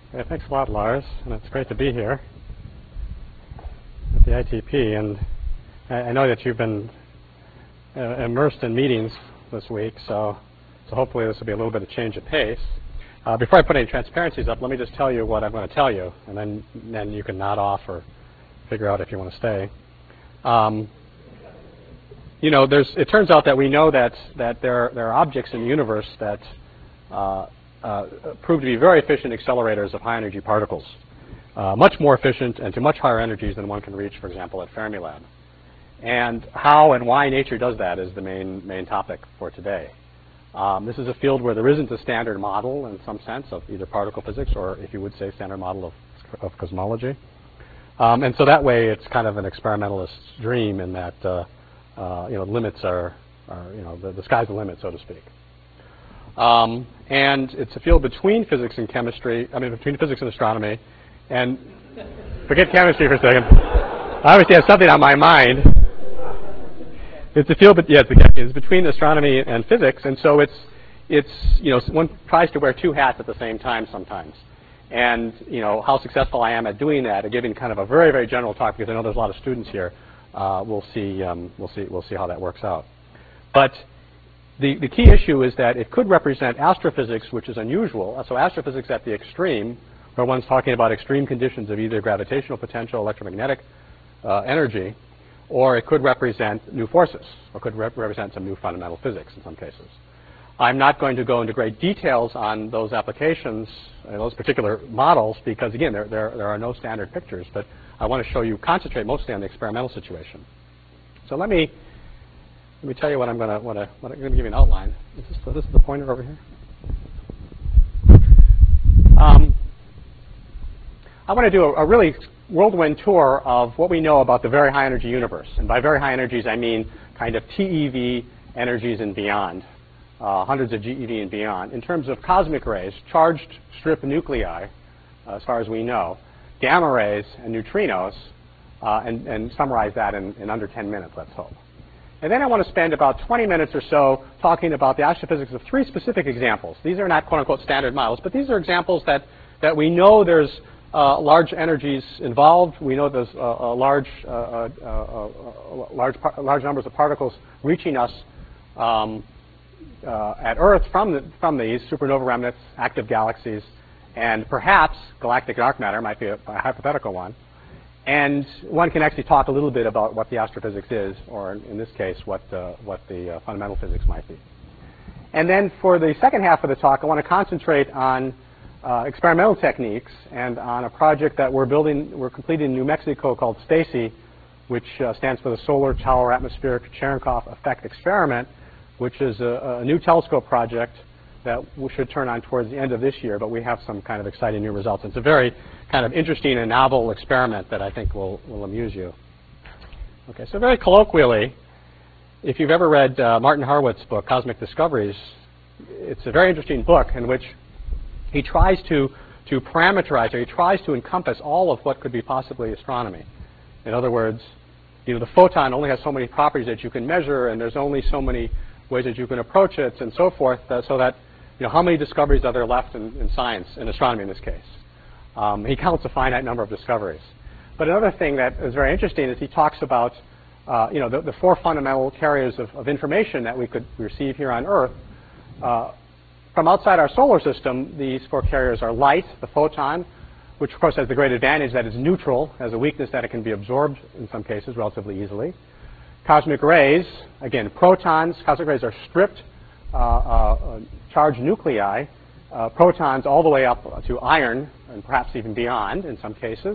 Yeah, thanks a lot, Lars, and it's great to be here at the ITP. And I know that you've been immersed in meetings this week, so hopefully this will be a little bit of change of pace. Before I put any transparencies up, let me just tell you what I'm going to tell you, and then you can nod off or figure out if you want to stay. It turns out that we know that there are objects in the universe that prove to be very efficient accelerators of high-energy particles, much more efficient and to much higher energies than one can reach, for example, at Fermilab. And how and why nature does that is the main topic for today. This is a field where there isn't a standard model in some sense of either particle physics or, if you would say, standard model of cosmology. And so that way it's kind of an experimentalist's dream in that limits are the sky's the limit, so to speak. And it's a field between physics and chemistry, between physics and astronomy. And forget chemistry for a second. I obviously have something on my mind. It's a field, but yeah, it's between astronomy and physics, and so it's one tries to wear two hats at the same time sometimes. And how successful I am at doing that, at giving kind of a very, very general talk, because I know there's a lot of students here. We'll see how that works out. But the key issue is that it could represent astrophysics, which is unusual. So astrophysics at the extreme, where one's talking about extreme conditions of either gravitational potential, electromagnetic energy, or it could represent new forces, or could represent some new fundamental physics in some cases. I'm not going to go into great details on those applications, those particular models, because again, there are no standard pictures, but I want to concentrate mostly on the experimental situation. So let me tell you what I'm going to give you an outline. This is the pointer over here. I want to do a really whirlwind tour of what we know about the very high energy universe. And by very high energies, I mean kind of TeV energies and beyond, hundreds of GeV and beyond. In terms of cosmic rays, charged strip nuclei, as far as we know, gamma rays and neutrinos, and summarize that in under 10 minutes, let's hope. And then I want to spend about 20 minutes or so talking about the astrophysics of three specific examples. These are not quote-unquote standard models, but these are examples that we know there's large energies involved. We know there's large numbers of particles reaching us at Earth from these supernova remnants, active galaxies, and perhaps galactic dark matter might be a hypothetical one. And one can actually talk a little bit about what the astrophysics is, or in this case, what the fundamental physics might be. And then for the second half of the talk, I want to concentrate on experimental techniques and on a project that we're completing in New Mexico called STACY, which stands for the Solar Tower Atmospheric Cherenkov Effect Experiment, which is a new telescope project that we should turn on towards the end of this year, but we have some kind of exciting new results. It's a very kind of interesting and novel experiment that I think will amuse you. Okay, so very colloquially, if you've ever read Martin Harwood's book, Cosmic Discoveries, it's a very interesting book in which he tries to parameterize, or he tries to encompass all of what could be possibly astronomy. In other words, the photon only has so many properties that you can measure, and there's only so many ways that you can approach it, and so forth, so that how many discoveries are there left in science, in astronomy in this case. He counts a finite number of discoveries. But another thing that is very interesting is he talks about the four fundamental carriers of information that we could receive here on Earth. From outside our solar system, these four carriers are light, the photon, which of course has the great advantage that it's neutral, has a weakness that it can be absorbed in some cases relatively easily. Cosmic rays, again, protons. Cosmic rays are stripped charged nuclei, protons all the way up to iron, and perhaps even beyond in some cases.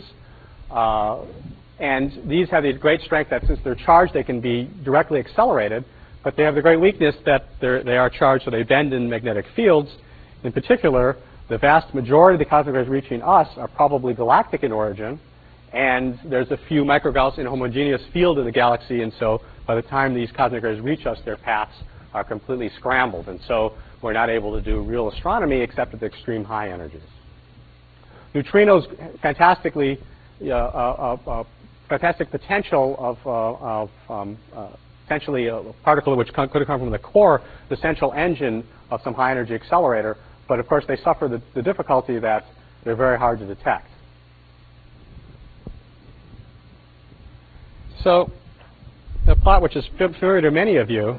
And these have the great strength that since they're charged, they can be directly accelerated, but they have the great weakness that they are charged, so they bend in magnetic fields. In particular, the vast majority of the cosmic rays reaching us are probably galactic in origin, and there's a few microgauss inhomogeneous field in the galaxy, and so by the time these cosmic rays reach us, their paths are completely scrambled, and so we're not able to do real astronomy except at the extreme high energies. Neutrinos, fantastic potential of essentially a particle which could have come from the core, the central engine of some high energy accelerator, but of course they suffer the difficulty that they're very hard to detect. So the plot, which is familiar to many of you,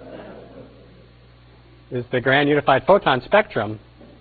is the grand unified photon spectrum.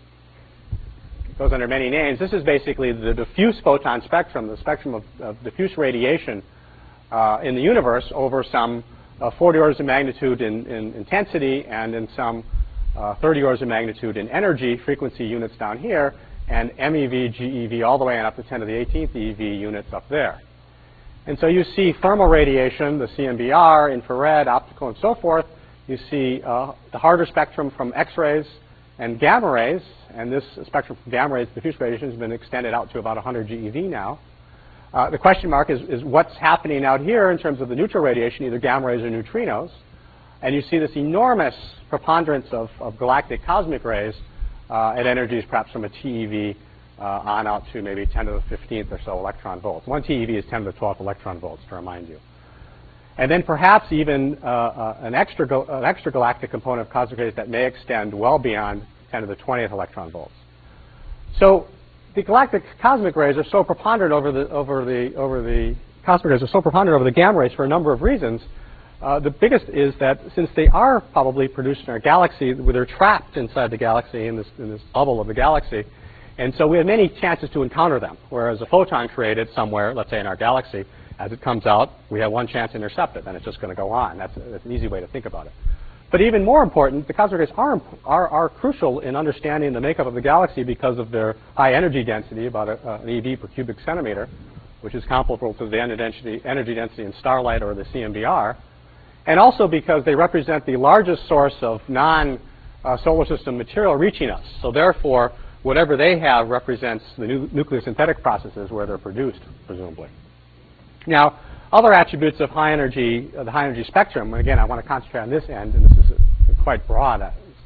It goes under many names. This is basically the diffuse photon spectrum, the spectrum of diffuse radiation in the universe over some 40 orders of magnitude in intensity and in some 30 orders of magnitude in energy, frequency units down here, and MeV, GeV, all the way on up to 10 to the 18th eV units up there. And so you see thermal radiation, the CMBR, infrared, optical, and so forth. You see the harder spectrum from X-rays and gamma rays, and this spectrum from gamma rays, diffuse radiation, has been extended out to about 100 GeV now. The question mark is what's happening out here in terms of the neutral radiation, either gamma rays or neutrinos. And you see this enormous preponderance of galactic cosmic rays at energies perhaps from a TeV on out to maybe 10 to the 15th or so electron volts. 1 TeV is 10 to the 12th electron volts, to remind you. And then perhaps even an extragalactic component of cosmic rays that may extend well beyond 10 to the 20th electron volts. So the galactic cosmic rays are so preponderant over the cosmic rays are so preponderant over the gamma rays for a number of reasons. The biggest is that since they are probably produced in our galaxy, they're trapped inside the galaxy in this bubble of the galaxy. And so we have many chances to encounter them, whereas a photon created somewhere, let's say in our galaxy, as it comes out, we have one chance to intercept it, and it's just going to go on. That's an easy way to think about it. But even more important, the cosmic rays are crucial in understanding the makeup of the galaxy because of their high energy density, about an EV per cubic centimeter, which is comparable to the energy density in starlight or the CMBR, and also because they represent the largest source of non-solar system material reaching us. So therefore, whatever they have represents the nucleosynthetic processes where they're produced, presumably. Now, other attributes of the high energy spectrum, and again, I want to concentrate on this end, and this is a quite broad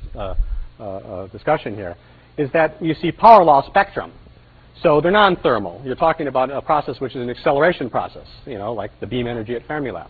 discussion here, is that you see power law spectrum. So they're non-thermal. You're talking about a process which is an acceleration process, like the beam energy at Fermilab.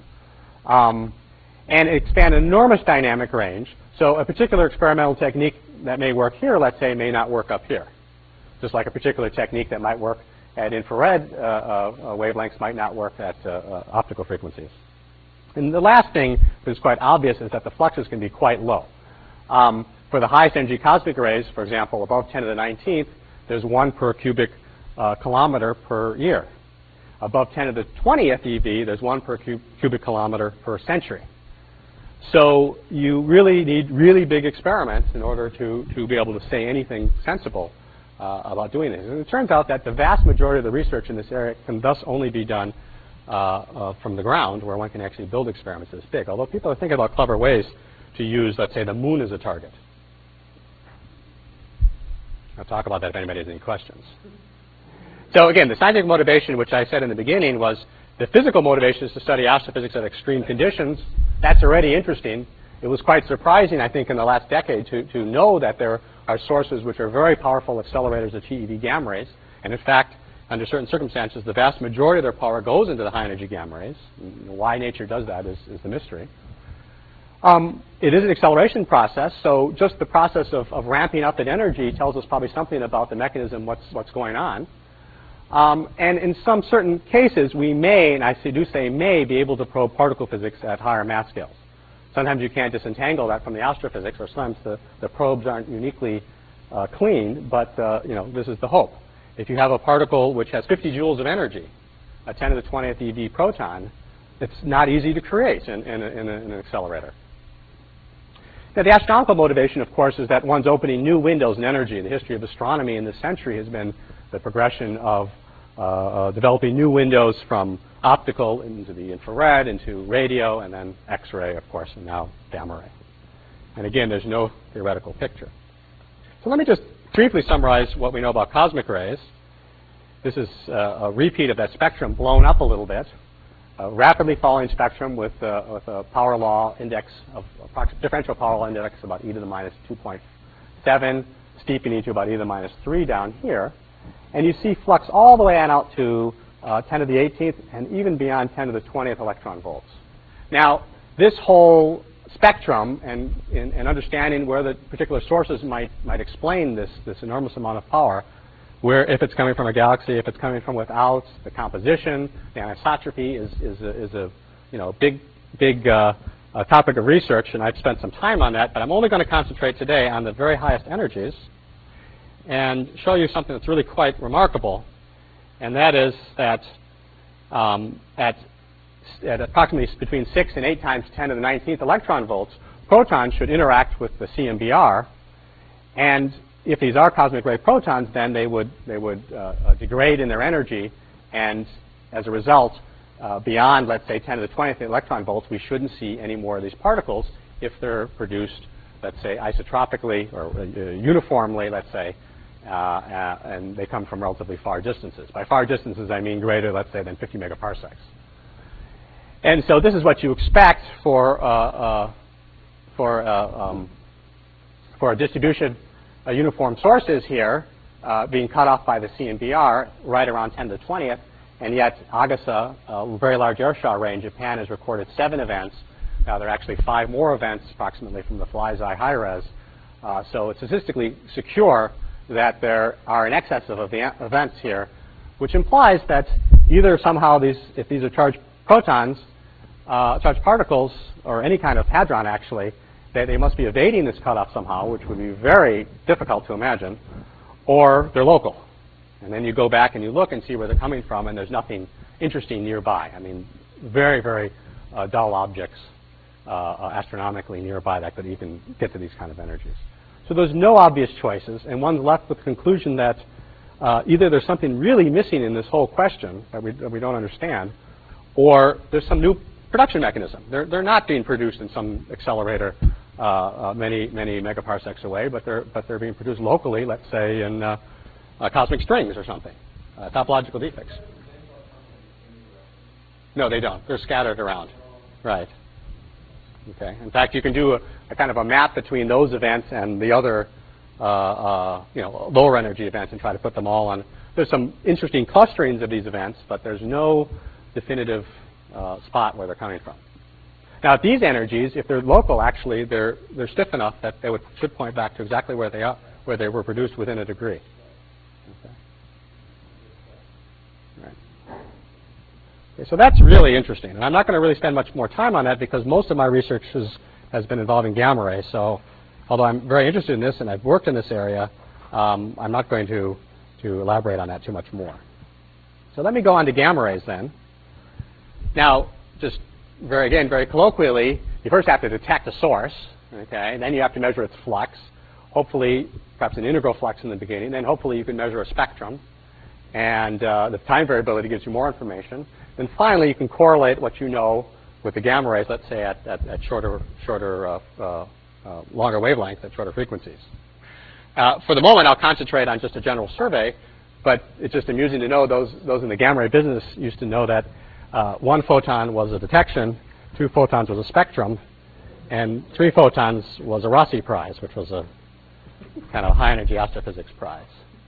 And it expands an enormous dynamic range. So a particular experimental technique that may work here, let's say, may not work up here. Just like a particular technique that might work at infrared wavelengths might not work at optical frequencies. And the last thing that is quite obvious is that the fluxes can be quite low. For the highest energy cosmic rays, for example, above 10 to the 19th, there's 1 per cubic kilometer per year. Above 10 to the 20th eV, there's 1 per cubic kilometer per century. So you really need really big experiments in order to be able to say anything sensible about doing this. And it turns out that the vast majority of the research in this area can thus only be done from the ground, where one can actually build experiments this big, although people are thinking about clever ways to use, let's say, the moon as a target. I'll talk about that if anybody has any questions. So again, the scientific motivation, which I said in the beginning, was the physical motivation is to study astrophysics at extreme conditions. That's already interesting. It was quite surprising, I think, in the last decade to know that there are sources which are very powerful accelerators of TeV gamma rays. And in fact, under certain circumstances, the vast majority of their power goes into the high energy gamma rays. Why nature does that is the mystery. It is an acceleration process, so just the process of ramping up that energy tells us probably something about the mechanism, what's going on. And in some certain cases, we may, and I do say may, be able to probe particle physics at higher mass scales. Sometimes you can't disentangle that from the astrophysics, or sometimes the probes aren't uniquely clean, but this is the hope. If you have a particle which has 50 joules of energy, a 10 to the 20th eV proton, it's not easy to create in an accelerator. Now, the astronomical motivation, of course, is that one's opening new windows in energy. The history of astronomy in this century has been the progression of developing new windows from optical into the infrared, into radio, and then X-ray, of course, and now gamma ray. And again, there's no theoretical picture. So let me just briefly summarize what we know about cosmic rays. This is a repeat of that spectrum blown up a little bit. A rapidly falling spectrum with a power law index of differential power law index about e to the minus 2.7, steepening to about e to the minus 3 down here. And you see flux all the way on out to 10 to the 18th and even beyond 10 to the 20th electron volts. Now, this whole spectrum and understanding where the particular sources might explain this enormous amount of power where if it's coming from a galaxy, if it's coming from without, the composition, the anisotropy is a big topic of research, and I've spent some time on that, but I'm only going to concentrate today on the very highest energies and show you something that's really quite remarkable, and that is that at approximately between 6 and 8 times 10 to the 19th electron volts, protons should interact with the CMBR, and if these are cosmic ray protons, then they would degrade in their energy, and as a result, beyond, let's say, 10 to the 20th electron volts, we shouldn't see any more of these particles if they're produced, let's say, isotropically or uniformly, let's say, and they come from relatively far distances. By far distances, I mean greater, let's say, than 50 megaparsecs. And so this is what you expect for a distribution uniform sources here being cut off by the CMBR right around 10 to the 20th. And yet, Agasa, a very large airshaw array in Japan, has recorded 7 events. Now, there are actually 5 more events, approximately, from the FlyZai high-res. So it's statistically secure that there are in excess of events here, which implies that either somehow if these are charged protons, charged particles, or any kind of hadron, actually, that they must be evading this cutoff somehow, which would be very difficult to imagine, or they're local. And then you go back and you look and see where they're coming from, and there's nothing interesting nearby. I mean, very, very dull objects astronomically nearby that could even get to these kind of energies. So there's no obvious choices, and one's left with the conclusion that either there's something really missing in this whole question that we don't understand, or there's some new production mechanism. They're not being produced in some accelerator many megaparsecs away, but they're being produced locally, let's say in cosmic strings or something, topological defects. No, they don't. They're scattered around. Right. Okay. In fact, you can do a kind of a map between those events and the other lower energy events and try to put them all on. There's some interesting clusterings of these events, but there's no definitive spot where they're coming from. Now, at these energies, if they're local, actually, they're stiff enough that they should point back to exactly where they are, where they were produced within a degree. Okay. Right. Okay, so that's really interesting, and I'm not going to really spend much more time on that because most of my research has been involving gamma rays. So, although I'm very interested in this and I've worked in this area, I'm not going to elaborate on that too much more. So let me go on to gamma rays then. Now, just very colloquially, you first have to detect a source, okay, and then you have to measure its flux, hopefully perhaps an integral flux in the beginning, then hopefully you can measure a spectrum, and the time variability gives you more information. Then finally, you can correlate what you know with the gamma rays, let's say at longer wavelengths, at shorter frequencies. For the moment, I'll concentrate on just a general survey, but it's just amusing to know those in the gamma ray business used to know that 1 photon was a detection, 2 photons was a spectrum, and 3 photons was a Rossi prize, which was a kind of high-energy astrophysics prize.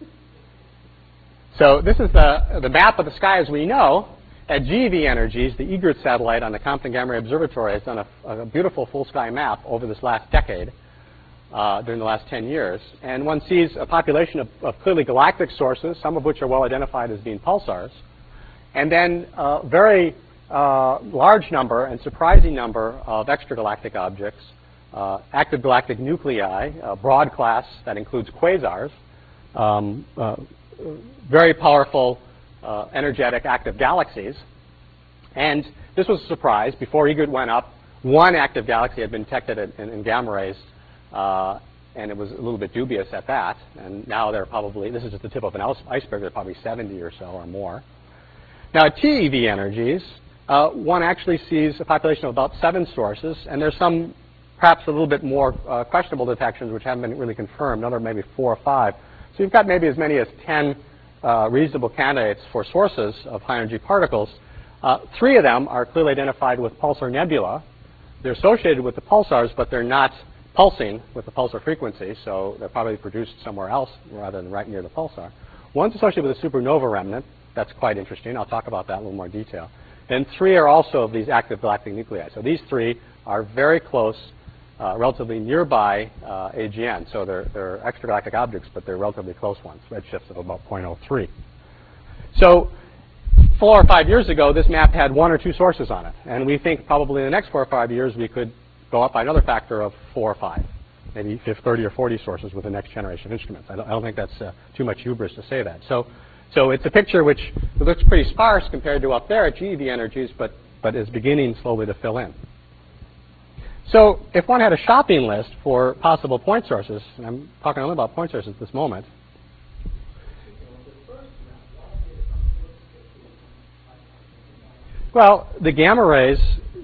So this is the map of the sky as we know. At GeV energies, the Egret satellite on the Compton Gamma Ray Observatory has done a beautiful full-sky map over this last decade, during the last 10 years. And one sees a population of clearly galactic sources, some of which are well identified as being pulsars, and then a very large number and surprising number of extragalactic objects, active galactic nuclei, a broad class that includes quasars, very powerful energetic active galaxies. And this was a surprise. Before Egret went up, 1 active galaxy had been detected in gamma rays, and it was a little bit dubious at that. And now there are probably, this is just the tip of an iceberg, there are probably 70 or so or more. Now at TeV energies, one actually sees a population of about 7 sources, and there's some perhaps a little bit more questionable detections which haven't been really confirmed, another maybe 4 or 5. So you've got maybe as many as 10 reasonable candidates for sources of high-energy particles. 3 of them are clearly identified with pulsar nebula. They're associated with the pulsars, but they're not pulsing with the pulsar frequency, so they're probably produced somewhere else rather than right near the pulsar. One's associated with a supernova remnant. That's quite interesting. I'll talk about that in a little more detail. And 3 are also of these active galactic nuclei. So these 3 are very close relatively nearby AGN. So they're extragalactic objects, but they're relatively close ones, redshifts of about 0.03. So 4 or 5 years ago, this map had 1 or 2 sources on it. And we think probably in the next 4 or 5 years, we could go up by another factor of 4 or 5, maybe 30 or 40 sources with the next generation instruments. I don't think that's too much hubris to say that. So it's a picture which looks pretty sparse compared to up there at GeV energies, but is beginning slowly to fill in. So if one had a shopping list for possible point sources, and I'm talking only about point sources at this moment. Well, the gamma rays,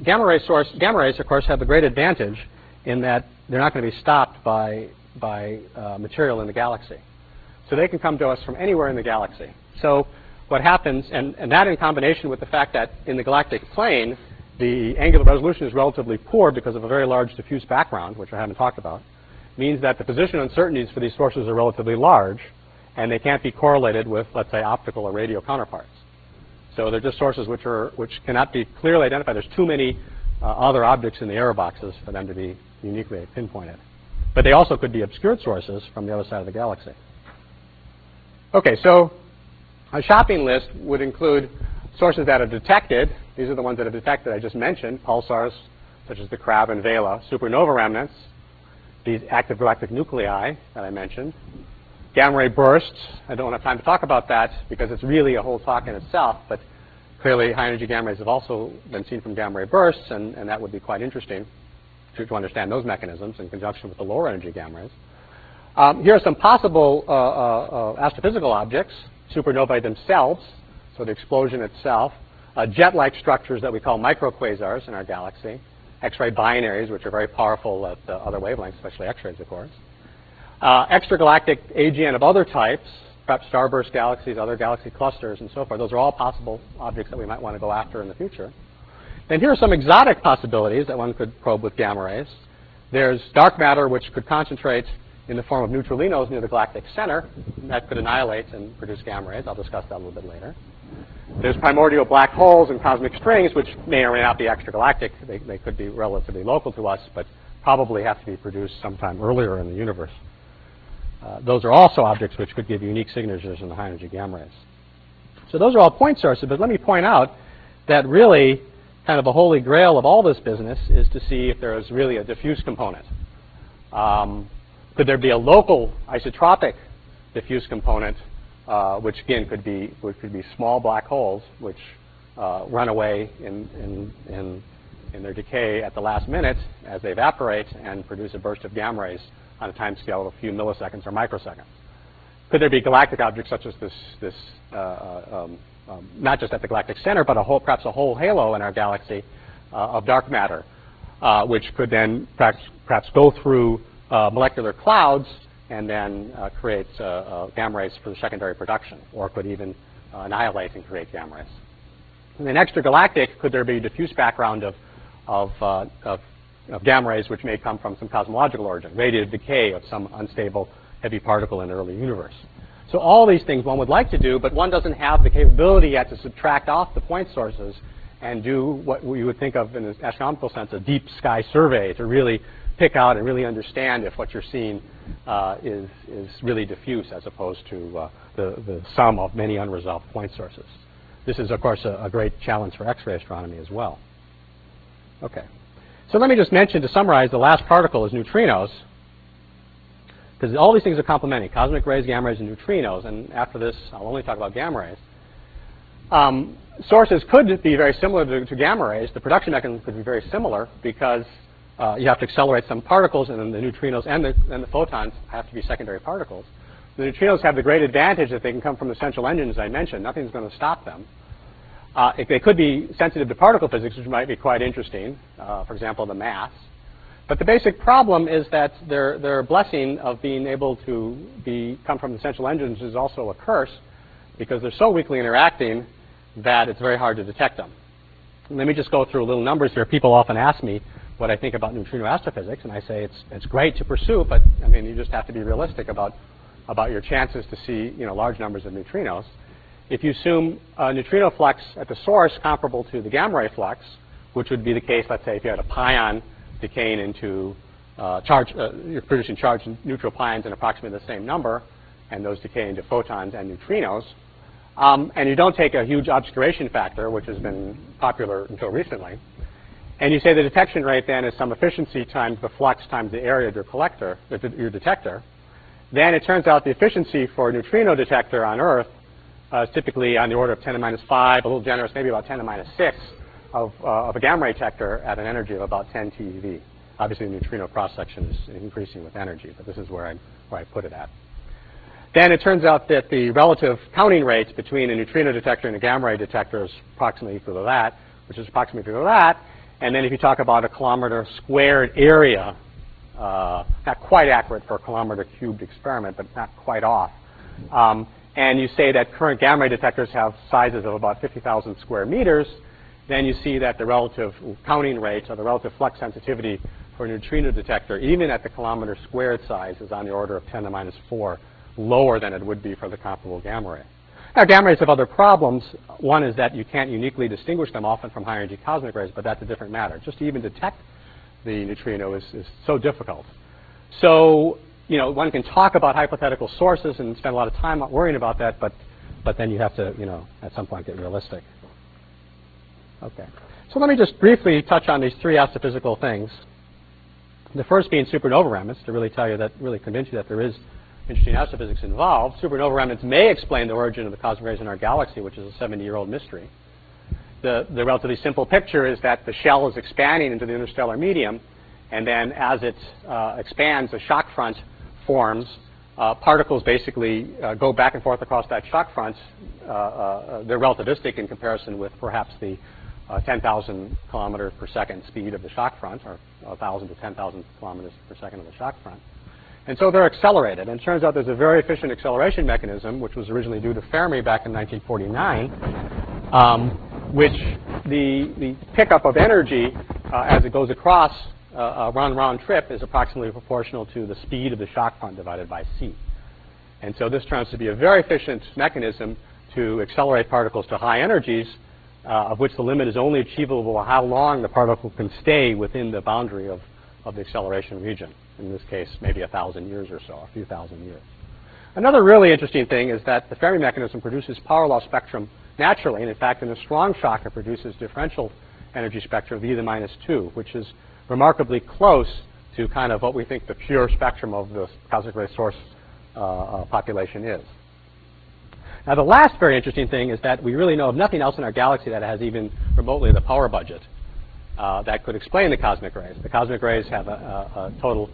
of course, have a great advantage in that they're not going to be stopped by material in the galaxy. So they can come to us from anywhere in the galaxy. So what happens, and that in combination with the fact that in the galactic plane, the angular resolution is relatively poor because of a very large diffuse background, which I haven't talked about, means that the position uncertainties for these sources are relatively large, and they can't be correlated with, let's say, optical or radio counterparts. So they're just sources which cannot be clearly identified. There's too many other objects in the error boxes for them to be uniquely pinpointed. But they also could be obscured sources from the other side of the galaxy. Okay, so a shopping list would include sources that are detected. These are the ones that are detected I just mentioned, pulsars such as the Crab and Vela, supernova remnants, these active galactic nuclei that I mentioned, gamma ray bursts. I don't have time to talk about that because it's really a whole talk in itself, but clearly high energy gamma rays have also been seen from gamma ray bursts, and that would be quite interesting to understand those mechanisms in conjunction with the lower energy gamma rays. Here are some possible astrophysical objects, supernovae themselves, so the explosion itself, jet-like structures that we call microquasars in our galaxy, X-ray binaries, which are very powerful at other wavelengths, especially X-rays, of course. Extragalactic AGN of other types, perhaps starburst galaxies, other galaxy clusters, and so forth. Those are all possible objects that we might want to go after in the future. Then here are some exotic possibilities that one could probe with gamma rays. There's dark matter, which could concentrate in the form of neutralinos near the galactic center. That could annihilate and produce gamma rays. I'll discuss that a little bit later. There's primordial black holes and cosmic strings, which may or may not be extragalactic. They could be relatively local to us, but probably have to be produced sometime earlier in the universe. Those are also objects which could give unique signatures in the high energy gamma rays. So those are all point sources, but let me point out that really kind of a holy grail of all this business is to see if there is really a diffuse component. Could there be a local isotropic diffuse component, which again could be small black holes which run away in their decay at the last minute as they evaporate and produce a burst of gamma rays on a time scale of a few milliseconds or microseconds? Could there be galactic objects such as this not just at the galactic center, but perhaps a whole halo in our galaxy of dark matter, which could then perhaps go through molecular clouds and then create gamma rays for the secondary production, or could even annihilate and create gamma rays. And then extragalactic, could there be a diffuse background of gamma rays which may come from some cosmological origin, radiative decay of some unstable heavy particle in the early universe? So all these things one would like to do, but one doesn't have the capability yet to subtract off the point sources and do what we would think of in an astronomical sense, a deep sky survey, to really pick out and really understand if what you're seeing is really diffuse as opposed to the sum of many unresolved point sources. This is, of course, a great challenge for X-ray astronomy as well. Okay. So let me just mention, to summarize, the last particle is neutrinos, because all these things are complementary: cosmic rays, gamma rays, and neutrinos. And after this, I'll only talk about gamma rays. Sources could be very similar to gamma rays. The production mechanism could be very similar because you have to accelerate some particles, and then the neutrinos and the photons have to be secondary particles. The neutrinos have the great advantage that they can come from the central engines I mentioned. Nothing's going to stop them. They could be sensitive to particle physics, which might be quite interesting, for example, the mass. But the basic problem is that their blessing of being able to come from the central engines is also a curse, because they're so weakly interacting that it's very hard to detect them. And let me just go through a little numbers here. People often ask me what I think about neutrino astrophysics, and I say it's great to pursue, but I mean, you just have to be realistic about your chances to see large numbers of neutrinos. If you assume a neutrino flux at the source comparable to the gamma ray flux, which would be the case, let's say, if you had a pion decaying into you're producing charged neutral pions in approximately the same number, and those decay into photons and neutrinos. And you don't take a huge obscuration factor, which has been popular until recently. And you say the detection rate then is some efficiency times the flux times the area of your collector, your detector. Then it turns out the efficiency for a neutrino detector on Earth is typically on the order of 10 to the minus 5, a little generous, maybe about 10 to the minus 6 of a gamma ray detector at an energy of about 10 TeV. Obviously, the neutrino cross-section is increasing with energy, but this is where I put it at. Then it turns out that the relative counting rates between a neutrino detector and a gamma ray detector is approximately equal to that, which is approximately equal to that. And then if you talk about a kilometer squared area, not quite accurate for a kilometer cubed experiment, but not quite off. And you say that current gamma ray detectors have sizes of about 50,000 square meters, then you see that the relative counting rates or the relative flux sensitivity for a neutrino detector, even at the kilometer squared size, is on the order of 10 to the minus 4, lower than it would be for the comparable gamma ray. Now, gamma rays have other problems. One is that you can't uniquely distinguish them often from high energy cosmic rays, but that's a different matter. Just to even detect the neutrino is so difficult. So, one can talk about hypothetical sources and spend a lot of time worrying about that, but then you have to, at some point get realistic. Okay. So let me just briefly touch on these three astrophysical things. The first being supernova remnants, to really convince you that there is interesting astrophysics involved. Supernova remnants may explain the origin of the cosmic rays in our galaxy, which is a 70-year-old mystery. The relatively simple picture is that the shell is expanding into the interstellar medium, and then as it expands, a shock front forms. Particles basically go back and forth across that shock front. They're relativistic in comparison with perhaps the 10,000 kilometers per second speed of the shock front, or 1,000 to 10,000 kilometers per second of the shock front. And so they're accelerated. And it turns out there's a very efficient acceleration mechanism, which was originally due to Fermi back in 1949, which the pickup of energy as it goes across a round trip is approximately proportional to the speed of the shock front divided by c. And so this turns out to be a very efficient mechanism to accelerate particles to high energies, of which the limit is only achievable by how long the particle can stay within the boundary of the acceleration region. In this case, maybe 1,000 years or so, a few thousand years. Another really interesting thing is that the Fermi mechanism produces power law spectrum naturally, and in fact, in a strong shock, it produces differential energy spectrum V to the minus 2, which is remarkably close to kind of what we think the pure spectrum of the cosmic ray source population is. Now, the last very interesting thing is that we really know of nothing else in our galaxy that has even remotely the power budget that could explain the cosmic rays. The cosmic rays have a total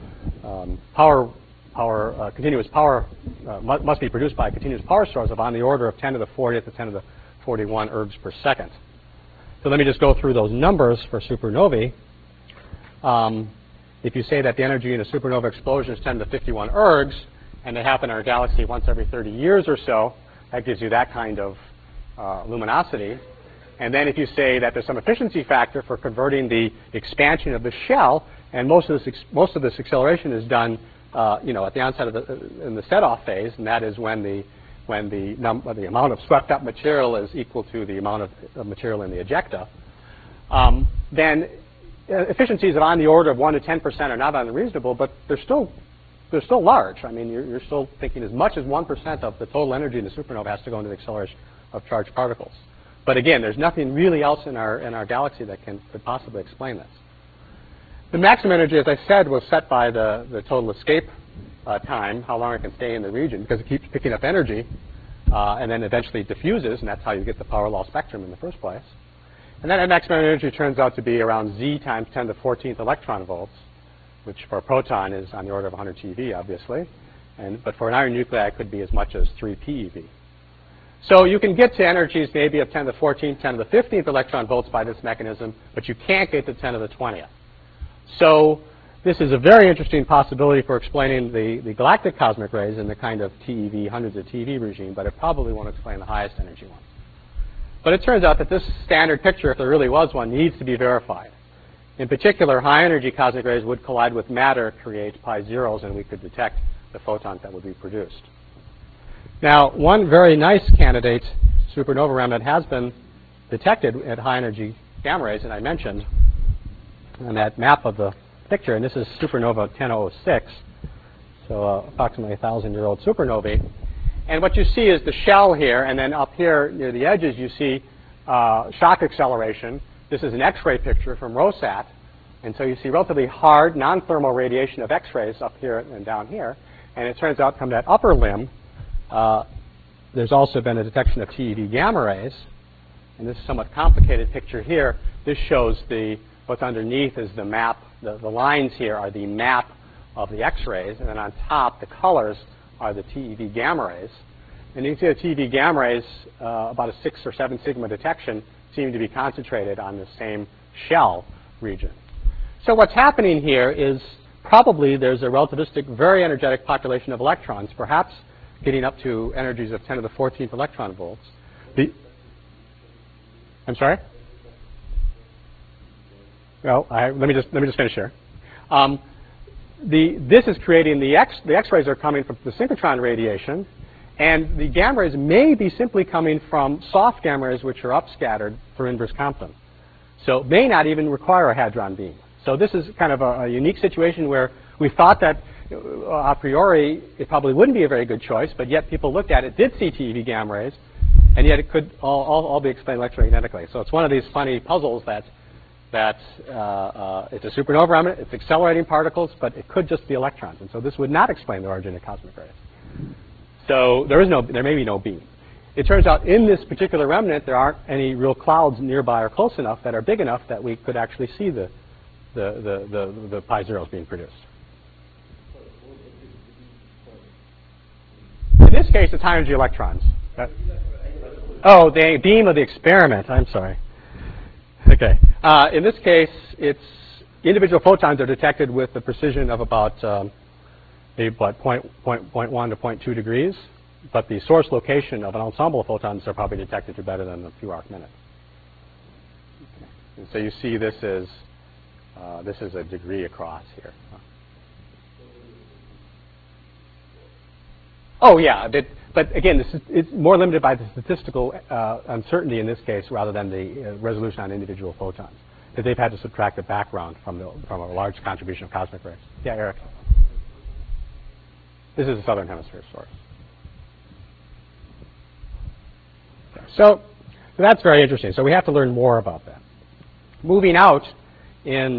continuous power, must be produced by a continuous power source of on the order of 10 to the 40th to 10 to the 41 ergs per second. So let me just go through those numbers for supernovae. If you say that the energy in a supernova explosion is 10 to the 51 ergs, and they happen in our galaxy once every 30 years or so, that gives you that kind of luminosity. And then if you say that there's some efficiency factor for converting the expansion of the shell, and most of this acceleration is done, at the onset of in the set-off phase, and that is when the amount of swept up material is equal to the amount of material in the ejecta, then efficiencies on the order of 1 to 10% are not unreasonable, but they're still large. I mean, you're still thinking as much as 1% of the total energy in the supernova has to go into the acceleration of charged particles. But again, there's nothing really else in our galaxy that could possibly explain this. The maximum energy, as I said, was set by the total escape time, how long it can stay in the region, because it keeps picking up energy and then eventually diffuses, and that's how you get the power law spectrum in the first place. And then maximum energy turns out to be around z times 10 to the 14th electron volts, which for a proton is on the order of 100 TeV, obviously. But for an iron nuclei, it could be as much as 3 PeV. So you can get to energies maybe of 10 to the 14th, 10 to the 15th electron volts by this mechanism, but you can't get to 10 to the 20th. So this is a very interesting possibility for explaining the galactic cosmic rays in the kind of TeV, hundreds of TeV regime, but it probably won't explain the highest energy ones. But it turns out that this standard picture, if there really was one, needs to be verified. In particular, high energy cosmic rays would collide with matter, create pi zeros, and we could detect the photons that would be produced. Now, one very nice candidate supernova remnant has been detected at high energy gamma rays, and I mentioned on that map of the picture, and this is supernova 10006, so approximately 1,000-year-old supernovae. And what you see is the shell here, and then up here near the edges you see shock acceleration. This is an X-ray picture from ROSAT, and so you see relatively hard, non-thermal radiation of X-rays up here and down here. And it turns out from that upper limb, there's also been a detection of TeV gamma rays. And this somewhat complicated picture here, this shows what's underneath is the map. The lines here are the map of the X-rays, and then on top, the colors are the TeV gamma rays. And you can see the TeV gamma rays, about a 6 or 7 sigma detection, seem to be concentrated on the same shell region. So what's happening here is probably there's a relativistic, very energetic population of electrons, perhaps getting up to energies of 10 to the 14th electron volts. I'm sorry? Well, let me just finish here. This is creating the X-rays are coming from the synchrotron radiation, and the gamma rays may be simply coming from soft gamma rays which are upscattered through inverse Compton. So it may not even require a hadron beam. So this is kind of a unique situation where we thought that a priori it probably wouldn't be a very good choice, but yet people looked at it, did see TeV gamma rays, and yet it could all be explained electromagnetically. So it's one of these funny puzzles that it's a supernova remnant, it's accelerating particles, but it could just be electrons. And so this would not explain the origin of cosmic rays. So there may be no beam. It turns out in this particular remnant, there aren't any real clouds nearby or close enough that are big enough that we could actually see the pi zeros being produced. In this case, it's high energy electrons. Oh, the beam of the experiment. I'm sorry. Okay. In this case, it's individual photons are detected with the precision of about maybe about 0.1 to 0.2 degrees, but the source location of an ensemble of photons are probably detected to better than a few arc minutes. Okay. And so you see this is a degree across here. Oh yeah, but again, it's more limited by the statistical uncertainty in this case rather than the resolution on individual photons. That they've had to subtract the background from a large contribution of cosmic rays. Yeah, Eric. This is a southern hemisphere source. Okay. So that's very interesting. So we have to learn more about that. Moving out in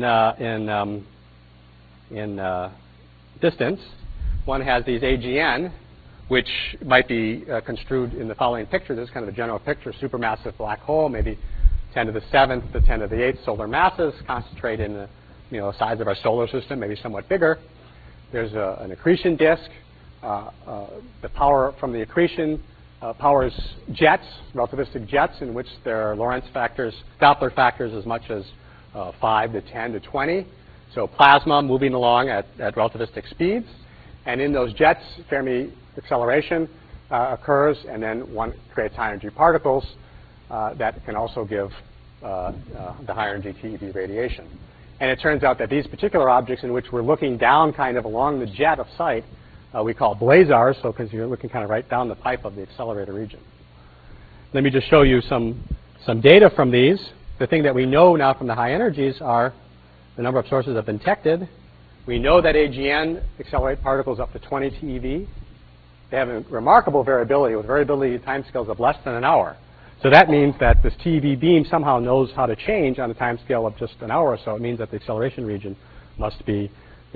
distance, one has these AGN, which might be construed in the following picture. This is kind of a general picture: supermassive black hole, maybe 10 to the 7th to 10 to the 8th solar masses, concentrate in the size of our solar system, maybe somewhat bigger. There's an accretion disk. The power from the accretion powers jets, relativistic jets, in which there are Lorentz factors, Doppler factors as much as 5 to 10 to 20. So plasma moving along at relativistic speeds. And in those jets, Fermi acceleration occurs, and then one creates high energy particles that can also give the higher energy TeV radiation. And it turns out that these particular objects in which we're looking down kind of along the jet of sight, we call blazars, so because you're looking kind of right down the pipe of the accelerator region. Let me just show you some data from these. The thing that we know now from the high energies are the number of sources have been detected. We know that AGN accelerate particles up to 20 TeV. They have a remarkable variability with variability timescales of less than an hour. So that means that this TeV beam somehow knows how to change on a timescale of just an hour or so. It means that the acceleration region must be,